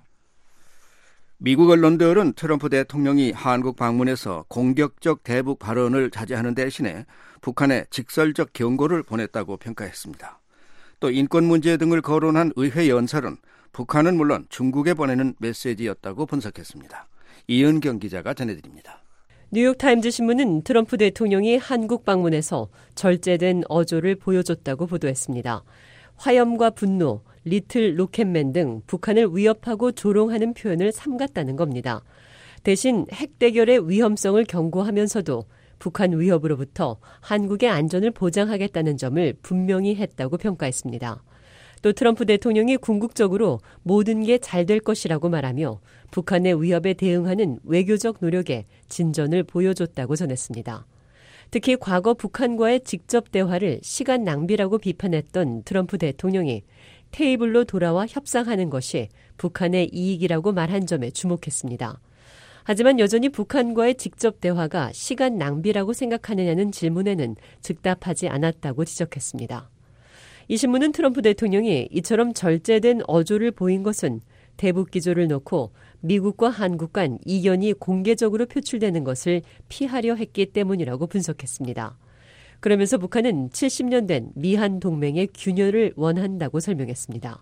미국 언론들은 트럼프 대통령이 한국 방문해서 공격적 대북 발언을 자제하는 대신에 북한에 직설적 경고를 보냈다고 평가했습니다. 또 인권 문제 등을 거론한 의회 연설은 북한은 물론 중국에 보내는 메시지였다고 분석했습니다. 이은경 기자가 전해드립니다. 뉴욕타임즈 신문은 트럼프 대통령이 한국 방문에서 절제된 어조를 보여줬다고 보도했습니다. 화염과 분노, 리틀 로켓맨 등 북한을 위협하고 조롱하는 표현을 삼갔다는 겁니다. 대신 핵 대결의 위험성을 경고하면서도 북한 위협으로부터 한국의 안전을 보장하겠다는 점을 분명히 했다고 평가했습니다. 또 트럼프 대통령이 궁극적으로 모든 게 잘 될 것이라고 말하며 북한의 위협에 대응하는 외교적 노력에 진전을 보여줬다고 전했습니다. 특히 과거 북한과의 직접 대화를 시간 낭비라고 비판했던 트럼프 대통령이 테이블로 돌아와 협상하는 것이 북한의 이익이라고 말한 점에 주목했습니다. 하지만 여전히 북한과의 직접 대화가 시간 낭비라고 생각하느냐는 질문에는 즉답하지 않았다고 지적했습니다. 이 신문은 트럼프 대통령이 이처럼 절제된 어조를 보인 것은 대북 기조를 놓고 미국과 한국 간 이견이 공개적으로 표출되는 것을 피하려 했기 때문이라고 분석했습니다. 그러면서 북한은 칠십 년 된 미한 동맹의 균열을 원한다고 설명했습니다.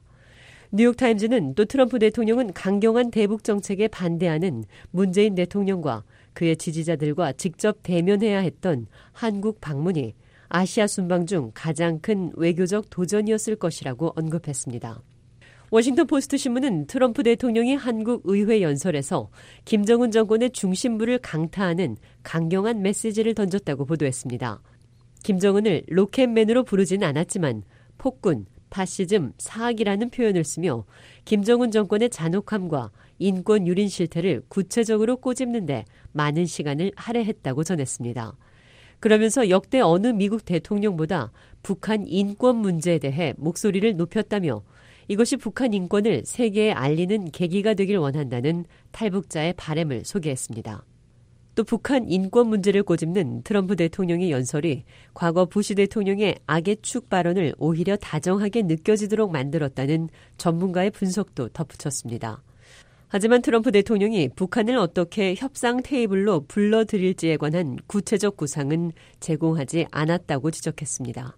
뉴욕타임즈는 또 트럼프 대통령은 강경한 대북 정책에 반대하는 문재인 대통령과 그의 지지자들과 직접 대면해야 했던 한국 방문이 아시아 순방 중 가장 큰 외교적 도전이었을 것이라고 언급했습니다. 워싱턴 포스트 신문은 트럼프 대통령이 한국 의회 연설에서 김정은 정권의 중심부를 강타하는 강경한 메시지를 던졌다고 보도했습니다. 김정은을 로켓맨으로 부르지는 않았지만 폭군, 파시즘, 사악이라는 표현을 쓰며 김정은 정권의 잔혹함과 인권 유린 실태를 구체적으로 꼬집는 데 많은 시간을 할애했다고 전했습니다. 그러면서 역대 어느 미국 대통령보다 북한 인권 문제에 대해 목소리를 높였다며 이것이 북한 인권을 세계에 알리는 계기가 되길 원한다는 탈북자의 바람을 소개했습니다. 또 북한 인권 문제를 꼬집는 트럼프 대통령의 연설이 과거 부시 대통령의 악의 축 발언을 오히려 다정하게 느껴지도록 만들었다는 전문가의 분석도 덧붙였습니다. 하지만 트럼프 대통령이 북한을 어떻게 협상 테이블로 불러들일지에 관한 구체적 구상은 제공하지 않았다고 지적했습니다.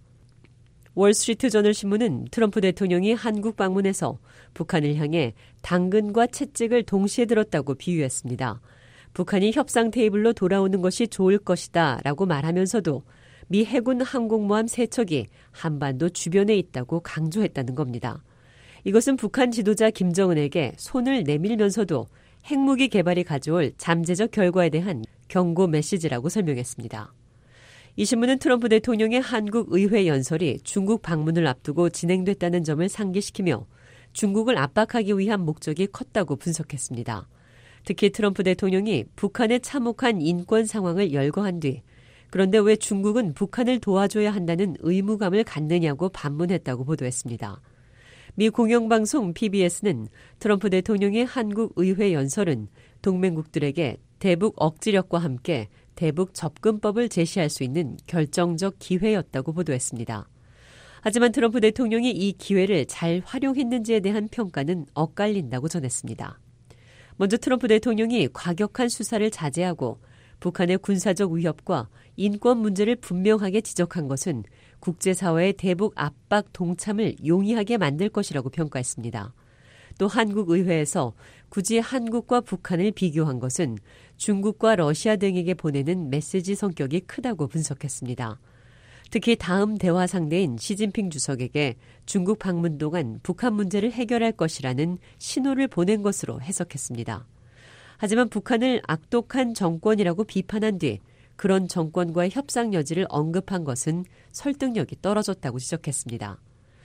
월스트리트 저널 신문은 트럼프 대통령이 한국 방문해서 북한을 향해 당근과 채찍을 동시에 들었다고 비유했습니다. 북한이 협상 테이블로 돌아오는 것이 좋을 것이다 라고 말하면서도 미 해군 항공모함 세 척이 한반도 주변에 있다고 강조했다는 겁니다. 이것은 북한 지도자 김정은에게 손을 내밀면서도 핵무기 개발이 가져올 잠재적 결과에 대한 경고 메시지라고 설명했습니다. 이 신문은 트럼프 대통령의 한국 의회 연설이 중국 방문을 앞두고 진행됐다는 점을 상기시키며 중국을 압박하기 위한 목적이 컸다고 분석했습니다. 특히 트럼프 대통령이 북한의 참혹한 인권 상황을 열거한 뒤 그런데 왜 중국은 북한을 도와줘야 한다는 의무감을 갖느냐고 반문했다고 보도했습니다. 미 공영방송 피비에스는 트럼프 대통령의 한국 의회 연설은 동맹국들에게 대북 억지력과 함께 대북 접근법을 제시할 수 있는 결정적 기회였다고 보도했습니다. 하지만 트럼프 대통령이 이 기회를 잘 활용했는지에 대한 평가는 엇갈린다고 전했습니다. 먼저 트럼프 대통령이 과격한 수사를 자제하고 북한의 군사적 위협과 인권 문제를 분명하게 지적한 것은 국제사회의 대북 압박 동참을 용이하게 만들 것이라고 평가했습니다. 또 한국 의회에서 굳이 한국과 북한을 비교한 것은 중국과 러시아 등에게 보내는 메시지 성격이 크다고 분석했습니다. 특히 다음 대화 상대인 시진핑 주석에게 중국 방문 동안 북한 문제를 해결할 것이라는 신호를 보낸 것으로 해석했습니다. 하지만 북한을 악독한 정권이라고 비판한 뒤 그런 정권과의 협상 여지를 언급한 것은 설득력이 떨어졌다고 지적했습니다.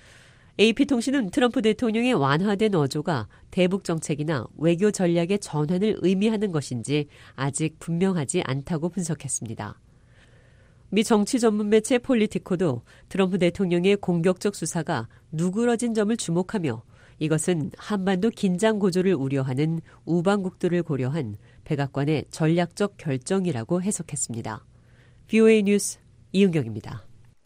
에이피통신은 트럼프 대통령의 완화된 어조가 대북 정책이나 외교 전략의 전환을 의미하는 것인지 아직 분명하지 않다고 분석했습니다. 미 정치 전문 매체 폴리티코도 트럼프 대통령의 공격적 수사가 누그러진 점을 주목하며 이것은 한반도 긴장 고조를 우려하는 우방국들을 고려한 백악관의 전략적 결정이라고 해석했습니다. 브이오에이 뉴스 이은경입니다.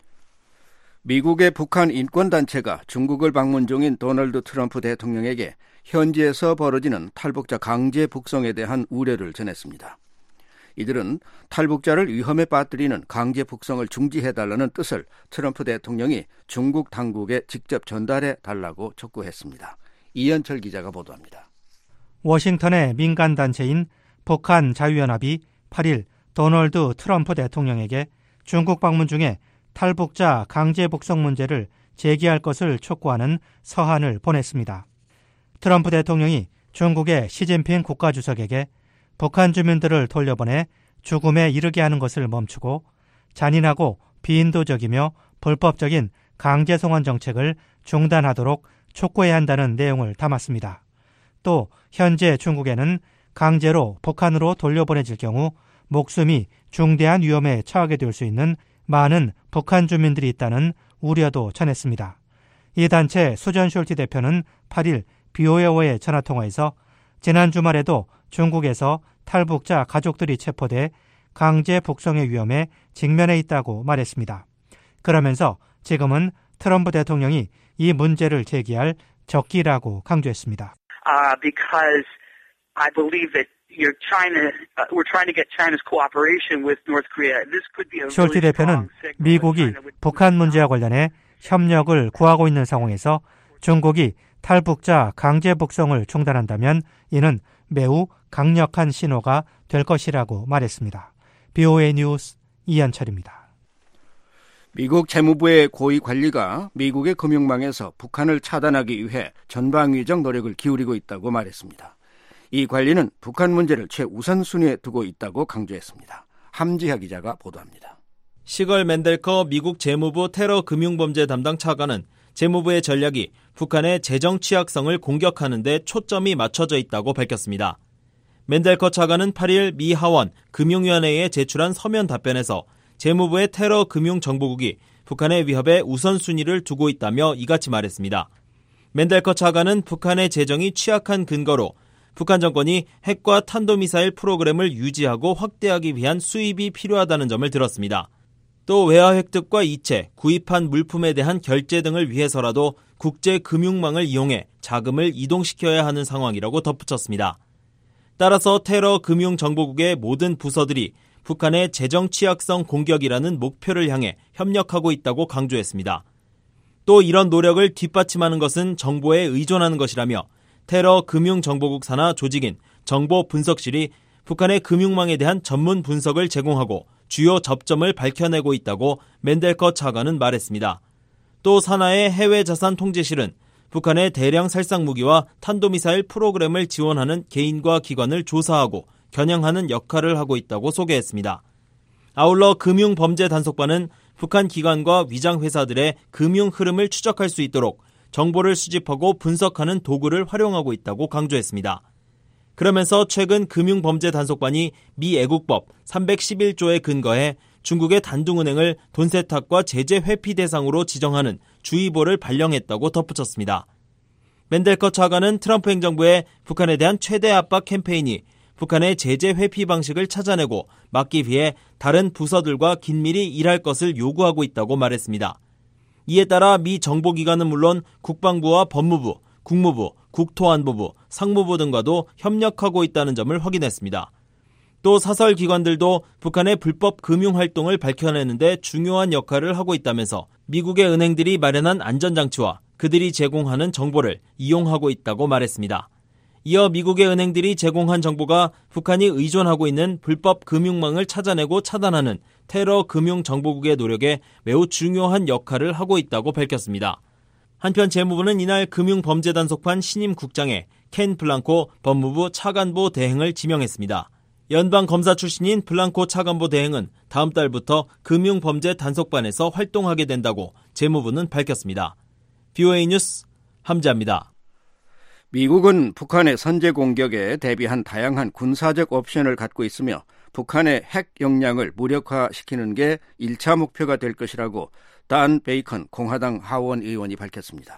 미국의 북한 인권단체가 중국을 방문 중인 도널드 트럼프 대통령에게 현지에서 벌어지는 탈북자 강제 북송에 대한 우려를 전했습니다. 이들은 탈북자를 위험에 빠뜨리는 강제 북송을 중지해달라는 뜻을 트럼프 대통령이 중국 당국에 직접 전달해달라고 촉구했습니다. 이현철 기자가 보도합니다. 워싱턴의 민간단체인 북한 자유연합이 팔 일 도널드 트럼프 대통령에게 중국 방문 중에 탈북자 강제 북송 문제를 제기할 것을 촉구하는 서한을 보냈습니다. 트럼프 대통령이 중국의 시진핑 국가주석에게 북한 주민들을 돌려보내 죽음에 이르게 하는 것을 멈추고 잔인하고 비인도적이며 불법적인 강제 송환 정책을 중단하도록 촉구해야 한다는 내용을 담았습니다. 또 현재 중국에는 강제로 북한으로 돌려보내질 경우 목숨이 중대한 위험에 처하게 될 수 있는 많은 북한 주민들이 있다는 우려도 전했습니다. 이 단체 수전 숄티 대표는 팔 일 브이오에이와의 전화통화에서 지난 주말에도 중국에서 탈북자 가족들이 체포돼 강제 북송의 위험에 직면해 있다고 말했습니다. 그러면서 지금은 트럼프 대통령이 이 문제를 제기할 적기라고 강조했습니다. Uh, because I believe that you're trying to, uh, we're trying to get China's cooperation with North Korea. This could be a 숄티 대표는 미국이 북한 문제와 관련해 협력을 구하고 있는 상황에서 중국이 탈북자 강제 북송을 중단한다면 이는 매우 강력한 신호가 될 것이라고 말했습니다. 브이오에이 뉴스 이현철입니다. 미국 재무부의 고위 관리가 미국의 금융망에서 북한을 차단하기 위해 전방위적 노력을 기울이고 있다고 말했습니다. 이 관리는 북한 문제를 최우선순위에 두고 있다고 강조했습니다. 함지하 기자가 보도합니다. 시걸 맨델커 미국 재무부 테러 금융범죄 담당 차관은 재무부의 전략이 북한의 재정 취약성을 공격하는 데 초점이 맞춰져 있다고 밝혔습니다. 맨델커 차관은 팔 일 미 하원 금융위원회에 제출한 서면 답변에서 재무부의 테러 금융정보국이 북한의 위협에 우선순위를 두고 있다며 이같이 말했습니다. 맨델커 차관은 북한의 재정이 취약한 근거로 북한 정권이 핵과 탄도미사일 프로그램을 유지하고 확대하기 위한 수입이 필요하다는 점을 들었습니다. 또 외화 획득과 이체, 구입한 물품에 대한 결제 등을 위해서라도 국제 금융망을 이용해 자금을 이동시켜야 하는 상황이라고 덧붙였습니다. 따라서 테러 금융정보국의 모든 부서들이 북한의 재정 취약성 공격이라는 목표를 향해 협력하고 있다고 강조했습니다. 또 이런 노력을 뒷받침하는 것은 정보에 의존하는 것이라며 테러 금융정보국 산하 조직인 정보분석실이 북한의 금융망에 대한 전문 분석을 제공하고 주요 접점을 밝혀내고 있다고 맨델커 차관은 말했습니다. 또 산하의 해외자산 통제실은 북한의 대량 살상무기와 탄도미사일 프로그램을 지원하는 개인과 기관을 조사하고 겨냥하는 역할을 하고 있다고 소개했습니다. 아울러 금융범죄단속반은 북한 기관과 위장회사들의 금융 흐름을 추적할 수 있도록 정보를 수집하고 분석하는 도구를 활용하고 있다고 강조했습니다. 그러면서 최근 금융범죄단속반이 미 애국법 삼백십일 조에 근거해 중국의 단둥은행을 돈 세탁과 제재 회피 대상으로 지정하는 주의보를 발령했다고 덧붙였습니다. 맨델커 차관은 트럼프 행정부의 북한에 대한 최대 압박 캠페인이 북한의 제재 회피 방식을 찾아내고 막기 위해 다른 부서들과 긴밀히 일할 것을 요구하고 있다고 말했습니다. 이에 따라 미 정보기관은 물론 국방부와 법무부, 국무부, 국토안보부, 상무부 등과도 협력하고 있다는 점을 확인했습니다. 또 사설기관들도 북한의 불법 금융활동을 밝혀내는 데 중요한 역할을 하고 있다면서 미국의 은행들이 마련한 안전장치와 그들이 제공하는 정보를 이용하고 있다고 말했습니다. 이어 미국의 은행들이 제공한 정보가 북한이 의존하고 있는 불법 금융망을 찾아내고 차단하는 테러 금융정보국의 노력에 매우 중요한 역할을 하고 있다고 밝혔습니다. 한편 재무부는 이날 금융범죄단속반 신임 국장에 켄 블랑코 법무부 차관보 대행을 지명했습니다. 연방검사 출신인 블랑코 차관보 대행은 다음 달부터 금융범죄단속반에서 활동하게 된다고 재무부는 밝혔습니다. 비오에이 뉴스 함재합니다. 미국은 북한의 선제 공격에 대비한 다양한 군사적 옵션을 갖고 있으며 북한의 핵 역량을 무력화시키는 게 일 차 목표가 될 것이라고 단 베이컨 공화당 하원 의원이 밝혔습니다.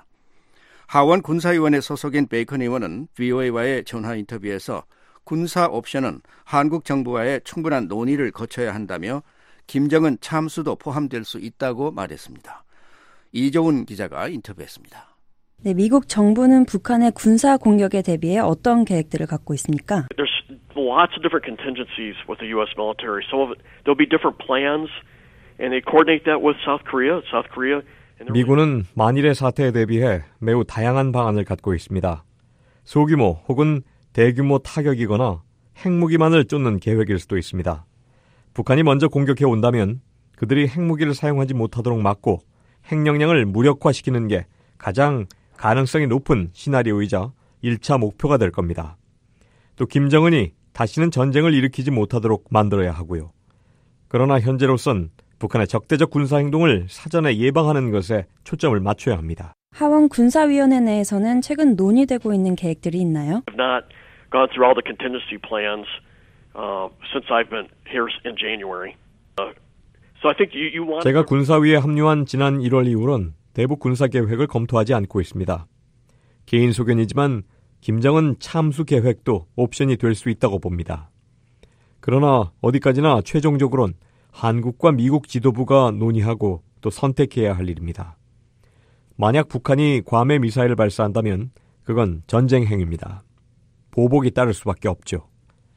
하원 군사위원회 소속인 베이컨 의원은 브이오에이와의 전화 인터뷰에서 군사 옵션은 한국 정부와의 충분한 논의를 거쳐야 한다며 김정은 참수도 포함될 수 있다고 말했습니다. 이조은 기자가 인터뷰했습니다. 네, 미국 정부는 북한의 군사 공격에 대비해 어떤 계획들을 갖고 있습니까? There's lots of different contingencies with the U S military. Some of it, there'll be different plans, and they coordinate that with South Korea. South Korea. 미군은 만일의 사태에 대비해 매우 다양한 방안을 갖고 있습니다. 소규모 혹은 대규모 타격이거나 핵무기만을 쫓는 계획일 수도 있습니다. 북한이 먼저 공격해 온다면 그들이 핵무기를 사용하지 못하도록 막고 핵 역량을 무력화시키는 게 가장 가능성이 높은 시나리오이자 일 차 목표가 될 겁니다. 또 김정은이 다시는 전쟁을 일으키지 못하도록 만들어야 하고요. 그러나 현재로선 북한의 적대적 군사행동을 사전에 예방하는 것에 초점을 맞춰야 합니다. 하원 군사위원회 내에서는 최근 논의되고 있는 계획들이 있나요? I've not gone through all the contingency plans uh, since I've been here in January. Uh, so I think you, you want. 제가 군사위에 합류한 지난 일월 이후론 대북 군사 계획을 검토하지 않고 있습니다. 개인 소견이지만 김정은 참수 계획도 옵션이 될 수 있다고 봅니다. 그러나 어디까지나 최종적으론 한국과 미국 지도부가 논의하고 또 선택해야 할 일입니다. 만약 북한이 괌에 미사일을 발사한다면 그건 전쟁 행위입니다. 보복이 따를 수밖에 없죠.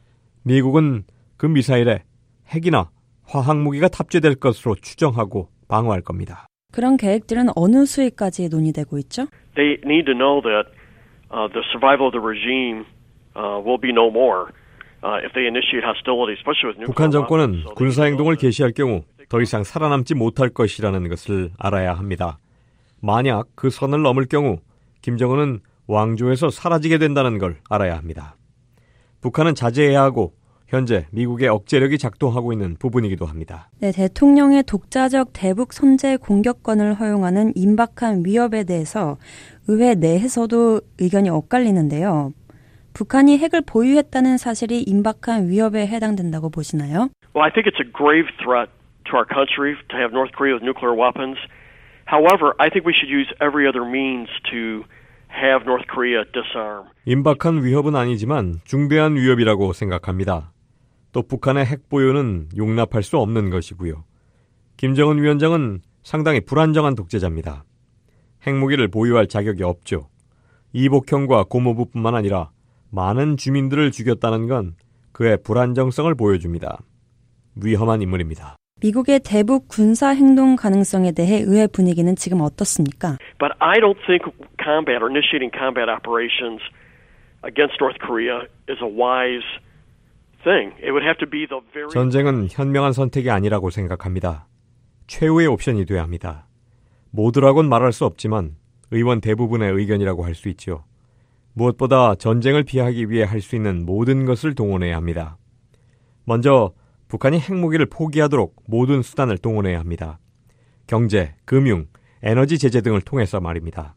미국은 그 미사일에 핵이나 화학무기가 탑재될 것으로 추정하고 방어할 겁니다. 그런 계획들은 어느 수위까지 논의되고 있죠? They need to know that uh, the survival of the regime uh, will be no more uh, if they initiate hostilities, especially with nuclear weapons. 북한 정권은 군사행동을 개시할 경우 더 이상 살아남지 못할 것이라는 것을 알아야 합니다. 만약 그 선을 넘을 경우 김정은은 왕조에서 사라지게 된다는 걸 알아야 합니다. 북한은 자제해야 하고 현재 미국의 억제력이 작동하고 있는 부분이기도 합니다. 네, 대통령의 독자적 대북 선제 공격권을 허용하는 임박한 위협에 대해서 의회 내에서도 의견이 엇갈리는데요. 북한이 핵을 보유했다는 사실이 임박한 위협에 해당된다고 보시나요? Well, I think it's a grave threat to our country to have North Korea with nuclear weapons. However, I think we should use every other means to have North Korea disarm. 임박한 위협은 아니지만 중대한 위협이라고 생각합니다. 또 북한의 핵 보유는 용납할 수 없는 것이고요. 김정은 위원장은 상당히 불안정한 독재자입니다. 핵무기를 보유할 자격이 없죠. 이복형과 고모부뿐만 아니라 많은 주민들을 죽였다는 건 그의 불안정성을 보여줍니다. 위험한 인물입니다. 미국의 대북 군사 행동 가능성에 대해 의회 분위기는 지금 어떻습니까? But I don't think combat or initiating combat operations against North Korea is a wise thing. It would have to be the very 전쟁은 현명한 선택이 아니라고 생각합니다. 최후의 옵션이 돼야 합니다. 모두라고는 말할 수 없지만 의원 대부분의 의견이라고 할 수 있죠. 무엇보다 전쟁을 피하기 위해 할 수 있는 모든 것을 동원해야 합니다. 먼저 북한이 핵무기를 포기하도록 모든 수단을 동원해야 합니다. 경제, 금융, 에너지 제재 등을 통해서 말입니다.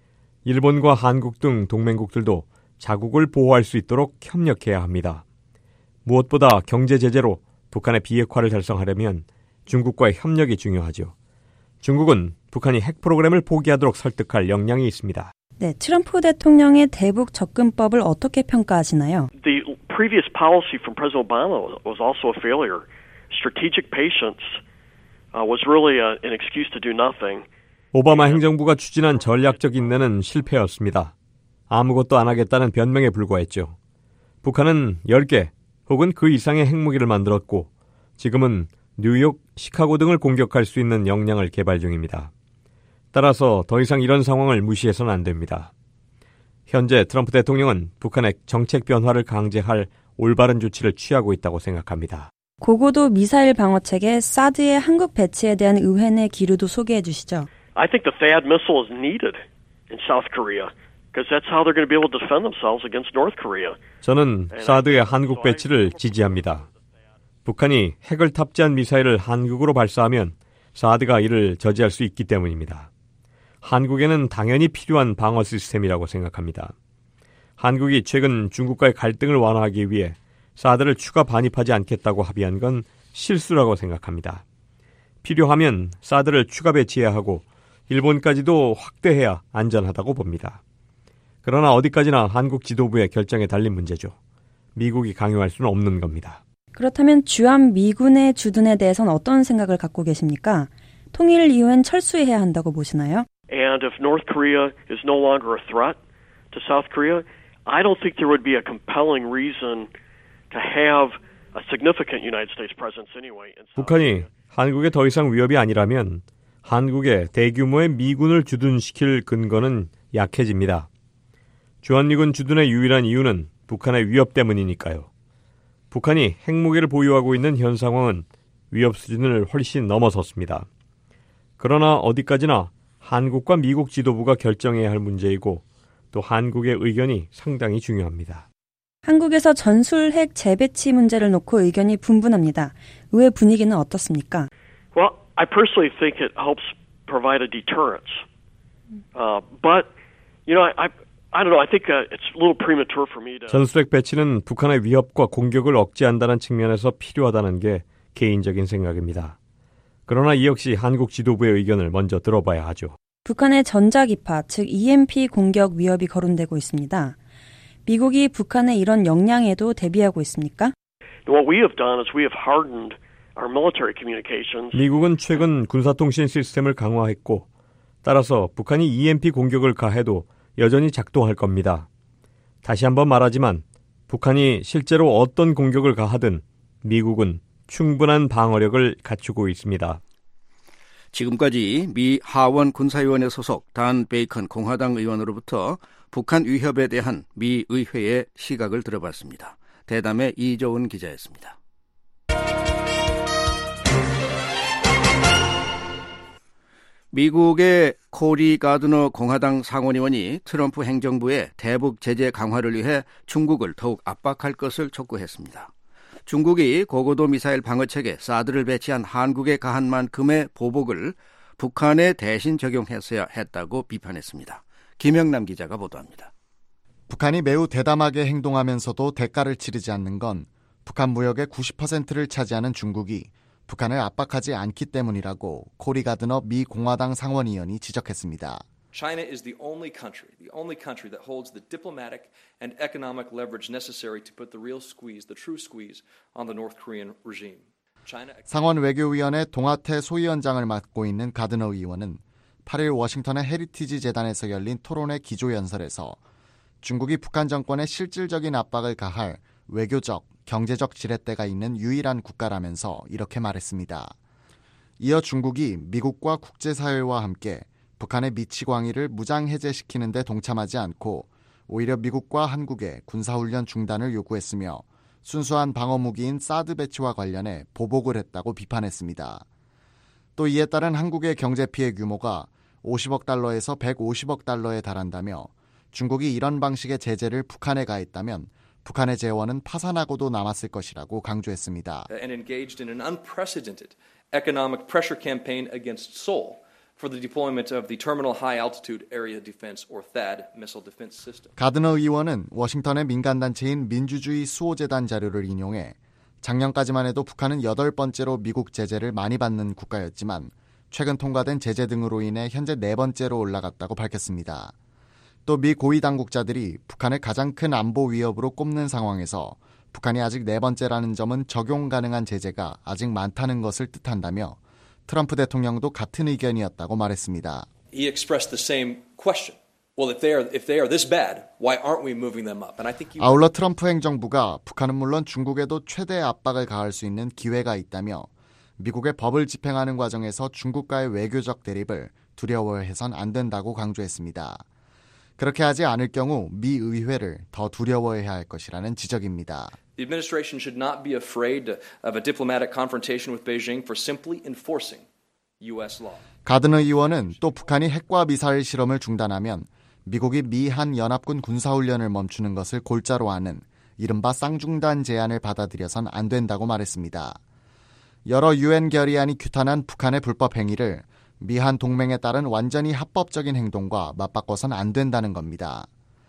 일본과 한국 등 동맹국들도 자국을 보호할 수 있도록 협력해야 합니다. 무엇보다 경제 제재로 북한의 비핵화를 달성하려면 중국과의 협력이 중요하죠. 중국은 북한이 핵 프로그램을 포기하도록 설득할 역량이 있습니다. 네, 트럼프 대통령의 대북 접근법을 어떻게 평가하시나요? The previous policy from President Obama was also a failure. Strategic patience uh, was really a, an excuse to do nothing. 오바마 행정부가 추진한 전략적 인내는 실패였습니다. 아무것도 안 하겠다는 변명에 불과했죠. 북한은 열 개 혹은 그 이상의 핵무기를 만들었고 지금은 뉴욕, 시카고 등을 공격할 수 있는 역량을 개발 중입니다. 따라서 더 이상 이런 상황을 무시해서는 안 됩니다. 현재 트럼프 대통령은 북한의 정책 변화를 강제할 올바른 조치를 취하고 있다고 생각합니다. 고고도 미사일 방어체계 사드의 한국 배치에 대한 의회 기류도 소개해 주시죠. I think the THAAD missile is needed in South Korea because that's how they're going to be able to defend themselves against North Korea. 저는 사드의 한국 배치를 지지합니다. 북한이 핵을 탑재한 미사일을 한국으로 발사하면 사드가 이를 저지할 수 있기 때문입니다. 한국에는 당연히 필요한 방어 시스템이라고 생각합니다. 한국이 최근 중국과의 갈등을 완화하기 위해 사드를 추가 반입하지 않겠다고 합의한 건 실수라고 생각합니다. 필요하면 사드를 추가 배치해야 하고 일본까지도 확대해야 안전하다고 봅니다. 그러나 어디까지나 한국 지도부의 결정에 달린 문제죠. 미국이 강요할 수는 없는 겁니다. 그렇다면 주한 미군의 주둔에 대해서는 어떤 생각을 갖고 계십니까? 통일 이후엔 철수해야 한다고 보시나요? And if North Korea is no longer a threat to South Korea, I don't think there would be a compelling reason to have a significant United States presence anyway. 북한이 한국에 더 이상 위협이 아니라면 한국에 대규모의 미군을 주둔시킬 근거는 약해집니다. 주한미군 주둔의 유일한 이유는 북한의 위협 때문이니까요. 북한이 핵무기를 보유하고 있는 현 상황은 위협 수준을 훨씬 넘어섰습니다. 그러나 어디까지나 한국과 미국 지도부가 결정해야 할 문제이고 또 한국의 의견이 상당히 중요합니다. 한국에서 전술 핵 재배치 문제를 놓고 의견이 분분합니다. 의회 분위기는 어떻습니까? Well, I personally think it helps provide a deterrence. Uh, but, you know, I, I don't know. I think uh, it's a little premature for me to. 전술핵 배치는 북한의 위협과 공격을 억제한다는 측면에서 필요하다는 게 개인적인 생각입니다. 그러나 이 역시 한국 지도부의 의견을 먼저 들어봐야 하죠. 북한의 전자기파, 즉 이엠피 공격 위협이 거론되고 있습니다. 미국이 북한의 이런 역량에도 대비하고 있습니까? What we have done is we have hardened our military communications. 미국은 최근 군사통신 시스템을 강화했고 따라서 북한이 이엠피 공격을 가해도 여전히 작동할 겁니다. 다시 한번 말하지만 북한이 실제로 어떤 공격을 가하든 미국은 충분한 방어력을 갖추고 있습니다. 지금까지 미 하원 군사위원회 소속 단 베이컨 공화당 의원으로부터 북한 위협에 대한 미 의회의 시각을 들어봤습니다. 대담의 이조은 기자였습니다. 미국의 코리 가드너 공화당 상원의원이 트럼프 행정부의 대북 제재 강화를 위해 중국을 더욱 압박할 것을 촉구했습니다. 중국이 고고도 미사일 방어체계 사드를 배치한 한국에 가한 만큼의 보복을 북한에 대신 적용했어야 했다고 비판했습니다. 김영남 기자가 보도합니다. 북한이 매우 대담하게 행동하면서도 대가를 치르지 않는 건 북한 무역의 구십 퍼센트를 차지하는 중국이 북한을 압박하지 않기 때문이라고 코리 가드너 미 공화당 상원의원이 지적했습니다. China is the only country, the only country that holds the diplomatic and economic leverage necessary to put the real squeeze, the true squeeze, on the North Korean regime. China... 상원 외교위원회 동아태 소위원장을 맡고 있는 가드너 의원은 팔일 워싱턴의 헤리티지 재단에서 열린 토론회 기조연설에서 중국이 북한 정권에 실질적인 압박을 가할 외교적, 경제적 지렛대가 있는 유일한 국가라면서 이렇게 말했습니다. 이어 중국이 미국과 국제사회와 함께 북한의 미치광이를 무장해제시키는 데 동참하지 않고 오히려 미국과 한국의 군사훈련 중단을 요구했으며 순수한 방어무기인 사드 배치와 관련해 보복을 했다고 비판했습니다. 또 이에 따른 한국의 경제피해 규모가 오십억 달러에서 백오십억 달러에 달한다며 중국이 이런 방식의 제재를 북한에 가했다면 북한의 재원은 파산하고도 남았을 것이라고 강조했습니다. And engaged in an unprecedented economic pressure campaign against Seoul. For the deployment of the Terminal High Altitude Area Defense or THAAD missile defense system. 가드너 의원은 워싱턴의 민간단체인 민주주의 수호재단 자료를 인용해 작년까지만 해도 북한은 여덟 번째로 미국 제재를 많이 받는 국가였지만 최근 통과된 제재 등으로 인해 현재 네 번째로 올라갔다고 밝혔습니다. 또 미 고위 당국자들이 북한을 가장 큰 안보 위협으로 꼽는 상황에서 북한이 아직 네 번째라는 점은 적용 가능한 제재가 아직 많다는 것을 뜻한다며 트럼프 대통령도 같은 의견이었다고 말했습니다. He expressed the same question. Well, if they are if they are this bad, why aren't we moving them up? And I think you... 아울러 트럼프 행정부가 북한은 물론 중국에도 최대 압박을 가할 수 있는 기회가 있다며 미국의 법을 집행하는 과정에서 중국과의 외교적 대립을 두려워해선 안 된다고 강조했습니다. 그렇게 하지 않을 경우 미 의회를 더 두려워해야 할 것이라는 지적입니다. The administration should not be afraid of a diplomatic confrontation with Beijing for simply enforcing U S law. 가드너 의원은 또 북한이 핵과 미사일 실험을 중단하면 미국이 미한 연합군 군사훈련을 멈추는 것을 골자로 하는 이른바 쌍중단 제안을 받아들여선 안 된다고 말했습니다. 여러 유엔 결의안이 규탄한 북한의 불법 행위를 미한 동맹에 따른 완전히 합법적인 행동과 맞바꿔선 안 된다는 겁니다.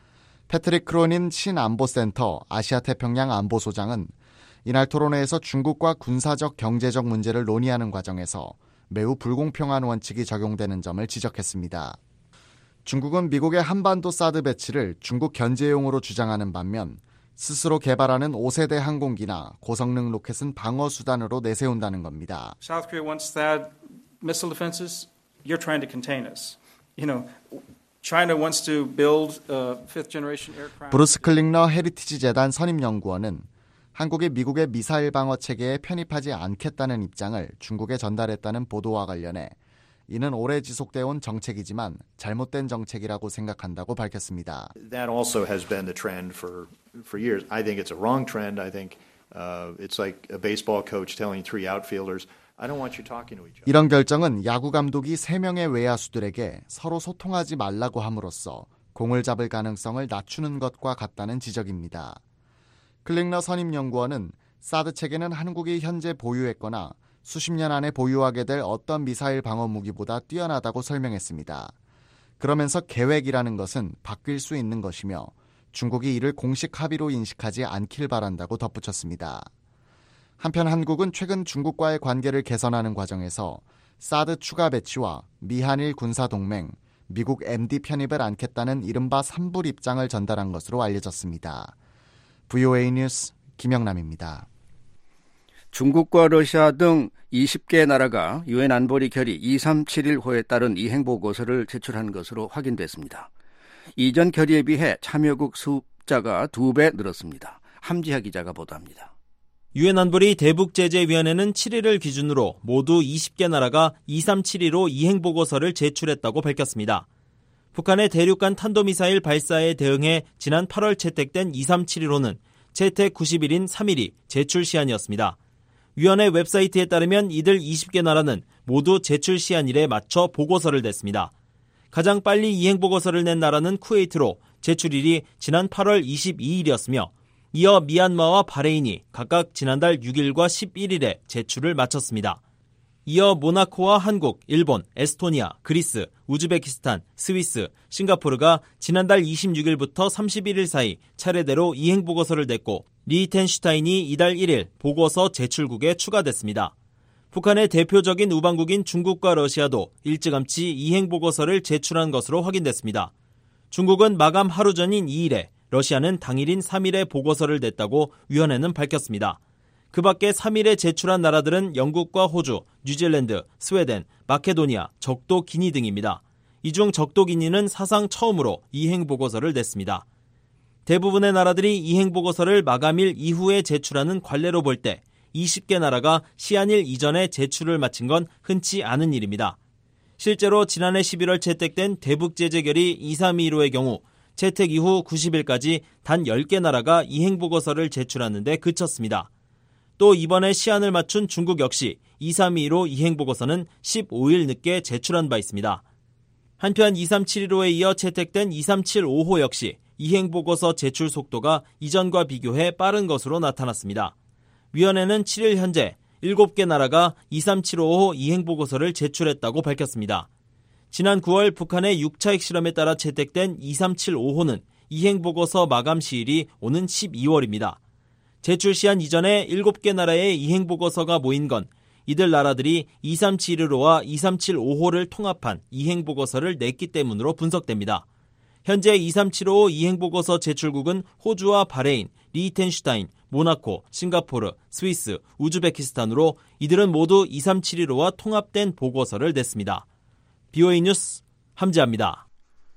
패트릭 크로닌 신안보센터 아시아태평양 안보소장은 이날 토론회에서 중국과 군사적 경제적 문제를 논의하는 과정에서 매우 불공평한 원칙이 적용되는 점을 지적했습니다. 중국은 미국의 한반도 사드 배치를 중국 견제용으로 주장하는 반면 스스로 개발하는 오 세대 항공기나 고성능 로켓은 방어 수단으로 내세운다는 겁니다. South Korea wants THAAD missile defenses. You're trying to contain us. You know, China wants to build a fifth generation aircraft. 브루스 클링러 헤리티지 재단 선임 연구원은 한국이 미국의 미사일 방어 체계에 편입하지 않겠다는 입장을 중국에 전달했다는 보도와 관련해 이는 오래 지속되어 온 정책이지만 잘못된 정책이라고 생각한다고 밝혔습니다. That also has been the trend for for years. I think it's a wrong trend. I think uh, it's like a baseball coach telling three outfielders, I don't want you talking to each other. 이런 결정은 야구 감독이 세 명의 외야수들에게 서로 소통하지 말라고 함으로써 공을 잡을 가능성을 낮추는 것과 같다는 지적입니다. 클링러 선임 연구원은 사드 체계는 한국이 현재 보유했거나 수십 년 안에 보유하게 될 어떤 미사일 방어 무기보다 뛰어나다고 설명했습니다. 그러면서 계획이라는 것은 바뀔 수 있는 것이며 중국이 이를 공식 합의로 인식하지 않길 바란다고 덧붙였습니다. 한편 한국은 최근 중국과의 관계를 개선하는 과정에서 사드 추가 배치와 미한일 군사동맹, 미국 엠디 편입을 않겠다는 이른바 삼불 입장을 전달한 것으로 알려졌습니다. 브이오에이 뉴스 김영남입니다. 중국과 러시아 등 이십 개 나라가 유엔 안보리 결의 이삼칠일 호에 따른 이행보고서를 제출한 것으로 확인됐습니다. 이전 결의에 비해 참여국 숫자가 두 배 늘었습니다. 함지하 기자가 보도합니다. 유엔 안보리 대북제재위원회는 칠 일을 기준으로 모두 이십 개 나라가 이삼칠일 호 이행보고서를 제출했다고 밝혔습니다. 북한의 대륙간 탄도미사일 발사에 대응해 지난 팔월 채택된 이삼칠일 호는 채택 구십 일인 삼 일이 제출 시한이었습니다. 위원회 웹사이트에 따르면 이들 이십 개 나라는 모두 제출 시한일에 맞춰 보고서를 냈습니다. 가장 빨리 이행보고서를 낸 나라는 쿠웨이트로 제출일이 지난 팔월 이십이일이었으며 이어 미얀마와 바레인이 각각 지난달 육 일과 십일 일에 제출을 마쳤습니다. 이어 모나코와 한국, 일본, 에스토니아, 그리스, 우즈베키스탄, 스위스, 싱가포르가 지난달 이십육 일부터 삼십일 일 사이 차례대로 이행보고서를 냈고 리히텐슈타인이 이달 일 일 보고서 제출국에 추가됐습니다. 북한의 대표적인 우방국인 중국과 러시아도 일찌감치 이행보고서를 제출한 것으로 확인됐습니다. 중국은 마감 하루 전인 이 일에, 러시아는 당일인 삼 일에 보고서를 냈다고 위원회는 밝혔습니다. 그 밖에 삼 일에 제출한 나라들은 영국과 호주, 뉴질랜드, 스웨덴, 마케도니아, 적도 기니 등입니다. 이 중 적도 기니는 사상 처음으로 이행보고서를 냈습니다. 대부분의 나라들이 이행보고서를 마감일 이후에 제출하는 관례로 볼 때 이십 개 나라가 시한일 이전에 제출을 마친 건 흔치 않은 일입니다. 실제로 지난해 십일월 채택된 대북제재결의 이삼이일 호의 경우 채택 이후 구십 일까지 단 열 개 나라가 이행보고서를 제출하는 데 그쳤습니다. 또 이번에 시한을 맞춘 중국 역시 이삼이일 호 이행보고서는 십오 일 늦게 제출한 바 있습니다. 한편 이삼칠일 호에 이어 채택된 이삼칠오 호 역시 이행보고서 제출 속도가 이전과 비교해 빠른 것으로 나타났습니다. 위원회는 칠 일 현재 일곱 개 나라가 이삼칠오 호 이행보고서를 제출했다고 밝혔습니다. 지난 구월 북한의 육 차 핵실험에 따라 채택된 이삼칠오 호는 이행보고서 마감 시일이 오는 십이월입니다. 제출 시한 이전에 일곱 개 나라의 이행보고서가 모인 건 이들 나라들이 이삼칠일 호와 이삼칠오 호를 통합한 이행보고서를 냈기 때문으로 분석됩니다. 현재 이삼칠오 호 이행보고서 제출국은 호주와 바레인, 리히텐슈타인, 모나코, 싱가포르, 스위스, 우즈베키스탄으로 이들은 모두 이삼칠일 호와 통합된 보고서를 냈습니다. 비오에이 뉴스 함지아입니다.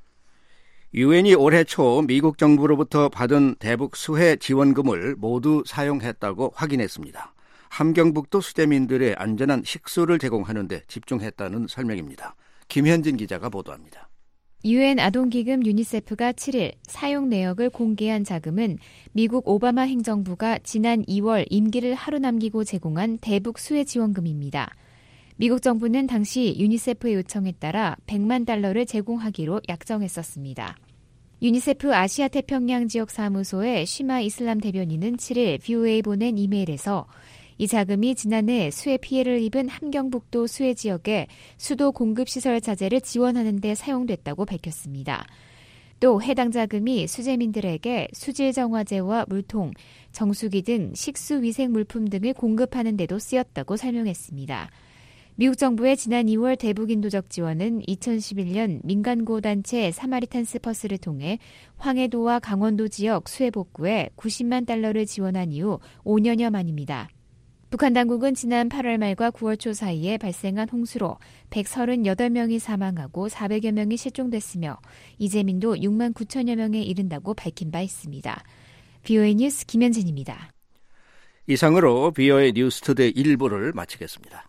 유엔이 올해 초 미국 정부로부터 받은 대북 수혜 지원금을 모두 사용했다고 확인했습니다. 함경북도 수재민들의 안전한 식수를 제공하는 데 집중했다는 설명입니다. 김현진 기자가 보도합니다. 유엔 아동기금 유니세프가 칠일 사용 내역을 공개한 자금은 미국 오바마 행정부가 지난 이월 임기를 하루 남기고 제공한 대북 수혜 지원금입니다. 미국 정부는 당시 유니세프의 요청에 따라 백만 달러를 제공하기로 약정했었습니다. 유니세프 아시아 태평양 지역 사무소의 쉬마 이슬람 대변인은 칠일 브이오에이에 보낸 이메일에서 이 자금이 지난해 수해 피해를 입은 함경북도 수해 지역의 수도 공급시설 자재를 지원하는 데 사용됐다고 밝혔습니다. 또 해당 자금이 수재민들에게 수질 정화제와 물통, 정수기 등 식수위생 물품 등을 공급하는 데도 쓰였다고 설명했습니다. 미국 정부의 지난 이월 대북인도적 지원은 이천십일년 민간구호단체 사마리탄스 퍼스를 통해 황해도와 강원도 지역 수해 복구에 구십만 달러를 지원한 이후 오 년여 만입니다. 북한 당국은 지난 팔월 말과 구월 초 사이에 발생한 홍수로 백삼십팔 명이 사망하고 사백여 명이 실종됐으며 이재민도 육만 구천여 명에 이른다고 밝힌 바 있습니다. 브이오에이 뉴스 김현진입니다. 이상으로 브이오에이 뉴스투데이 일 부를 마치겠습니다.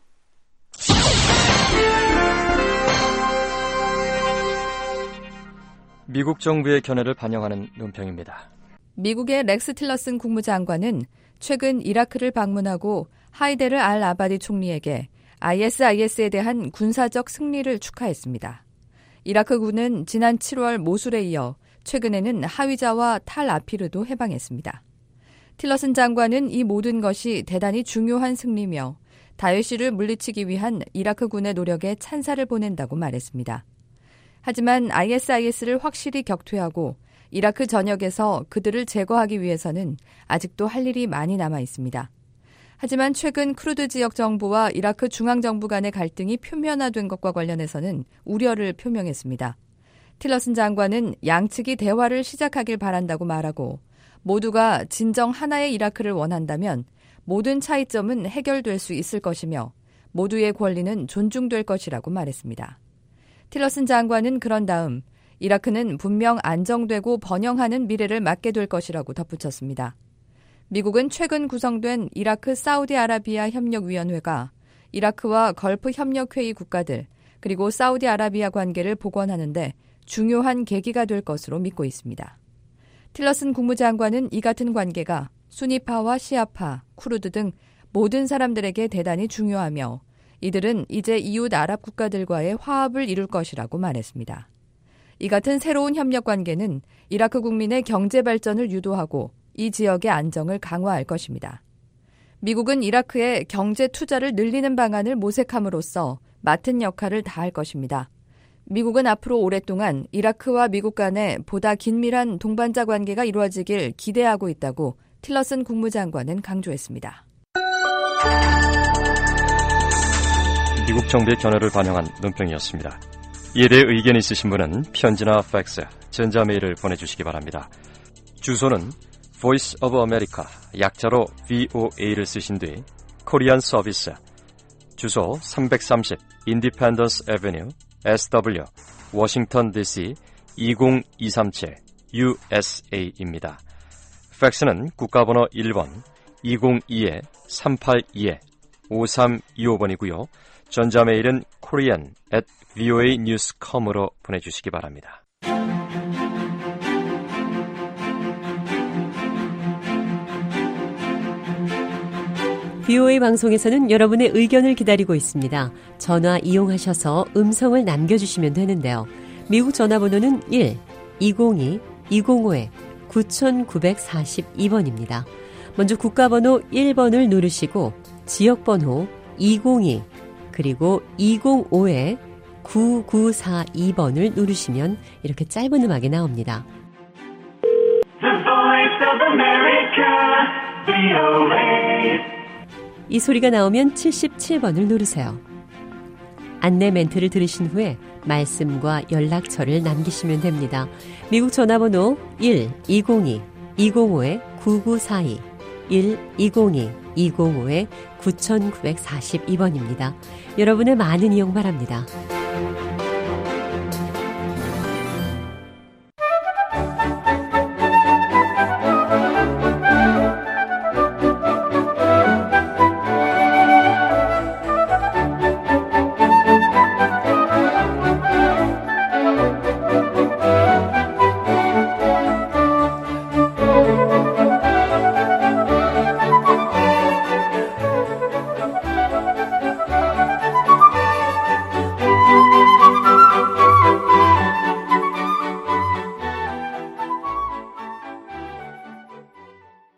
미국 정부의 견해를 반영하는 논평입니다. 미국의 렉스 틸러슨 국무장관은 최근 이라크를 방문하고 하이데르 알 아바디 총리에게 아이에스아이에스에 대한 군사적 승리를 축하했습니다. 이라크군은 지난 칠월 모술에 이어 최근에는 하위자와 탈 아피르도 해방했습니다. 틸러슨 장관은 이 모든 것이 대단히 중요한 승리며 다에시를 물리치기 위한 이라크군의 노력에 찬사를 보낸다고 말했습니다. 하지만 아이에스아이에스를 확실히 격퇴하고 이라크 전역에서 그들을 제거하기 위해서는 아직도 할 일이 많이 남아 있습니다. 하지만 최근 쿠르드 지역 정부와 이라크 중앙정부 간의 갈등이 표면화된 것과 관련해서는 우려를 표명했습니다. 틸러슨 장관은 양측이 대화를 시작하길 바란다고 말하고 모두가 진정 하나의 이라크를 원한다면 모든 차이점은 해결될 수 있을 것이며 모두의 권리는 존중될 것이라고 말했습니다. 틸러슨 장관은 그런 다음 이라크는 분명 안정되고 번영하는 미래를 맞게 될 것이라고 덧붙였습니다. 미국은 최근 구성된 이라크 사우디아라비아 협력위원회가 이라크와 걸프 협력회의 국가들 그리고 사우디아라비아 관계를 복원하는 데 중요한 계기가 될 것으로 믿고 있습니다. 틸러슨 국무장관은 이 같은 관계가 수니파와 시아파, 쿠르드 등 모든 사람들에게 대단히 중요하며 이들은 이제 이웃 아랍 국가들과의 화합을 이룰 것이라고 말했습니다. 이 같은 새로운 협력 관계는 이라크 국민의 경제 발전을 유도하고 이 지역의 안정을 강화할 것입니다. 미국은 이라크의 경제 투자를 늘리는 방안을 모색함으로써 맡은 역할을 다할 것입니다. 미국은 앞으로 오랫동안 이라크와 미국 간에 보다 긴밀한 동반자 관계가 이루어지길 기대하고 있다고 틸러슨 국무장관은 강조했습니다. 미국 정부의 견해를 반영한 논평이었습니다. 이에 대해 의견 있으신 분은 편지나 팩스, 전자메일을 보내주시기 바랍니다. 주소는 Voice of America, 약자로 브이오에이를 쓰신 뒤 코리안 서비스, 주소 삼백삼십 Independence Avenue, 에스더블유, 워싱턴 디씨 이공이삼칠 유에스에이입니다. 팩스는 국가번호 일 번 이공이 삼팔이 오삼이오 번이고요. 전자메일은 korean at 브이오에이 뉴스 닷컴으로 보내주시기 바랍니다. 브이오에이 방송에서는 여러분의 의견을 기다리고 있습니다. 전화 이용하셔서 음성을 남겨주시면 되는데요. 미국 전화번호는 일 이공이 이공오 구구사이 번입니다. 먼저 국가번호 일 번을 누르시고 지역번호 이공이 그리고 이공오 구구사이 번을 누르시면 이렇게 짧은 음악이 나옵니다. The Voice of America, 브이오에이. 이 소리가 나오면 칠십칠 번을 누르세요. 안내 멘트를 들으신 후에 말씀과 연락처를 남기시면 됩니다. 미국 전화번호 일 이공이 이공오 구구사이 일 이공이 이공오 구구사이 번입니다. 여러분의 많은 이용 바랍니다.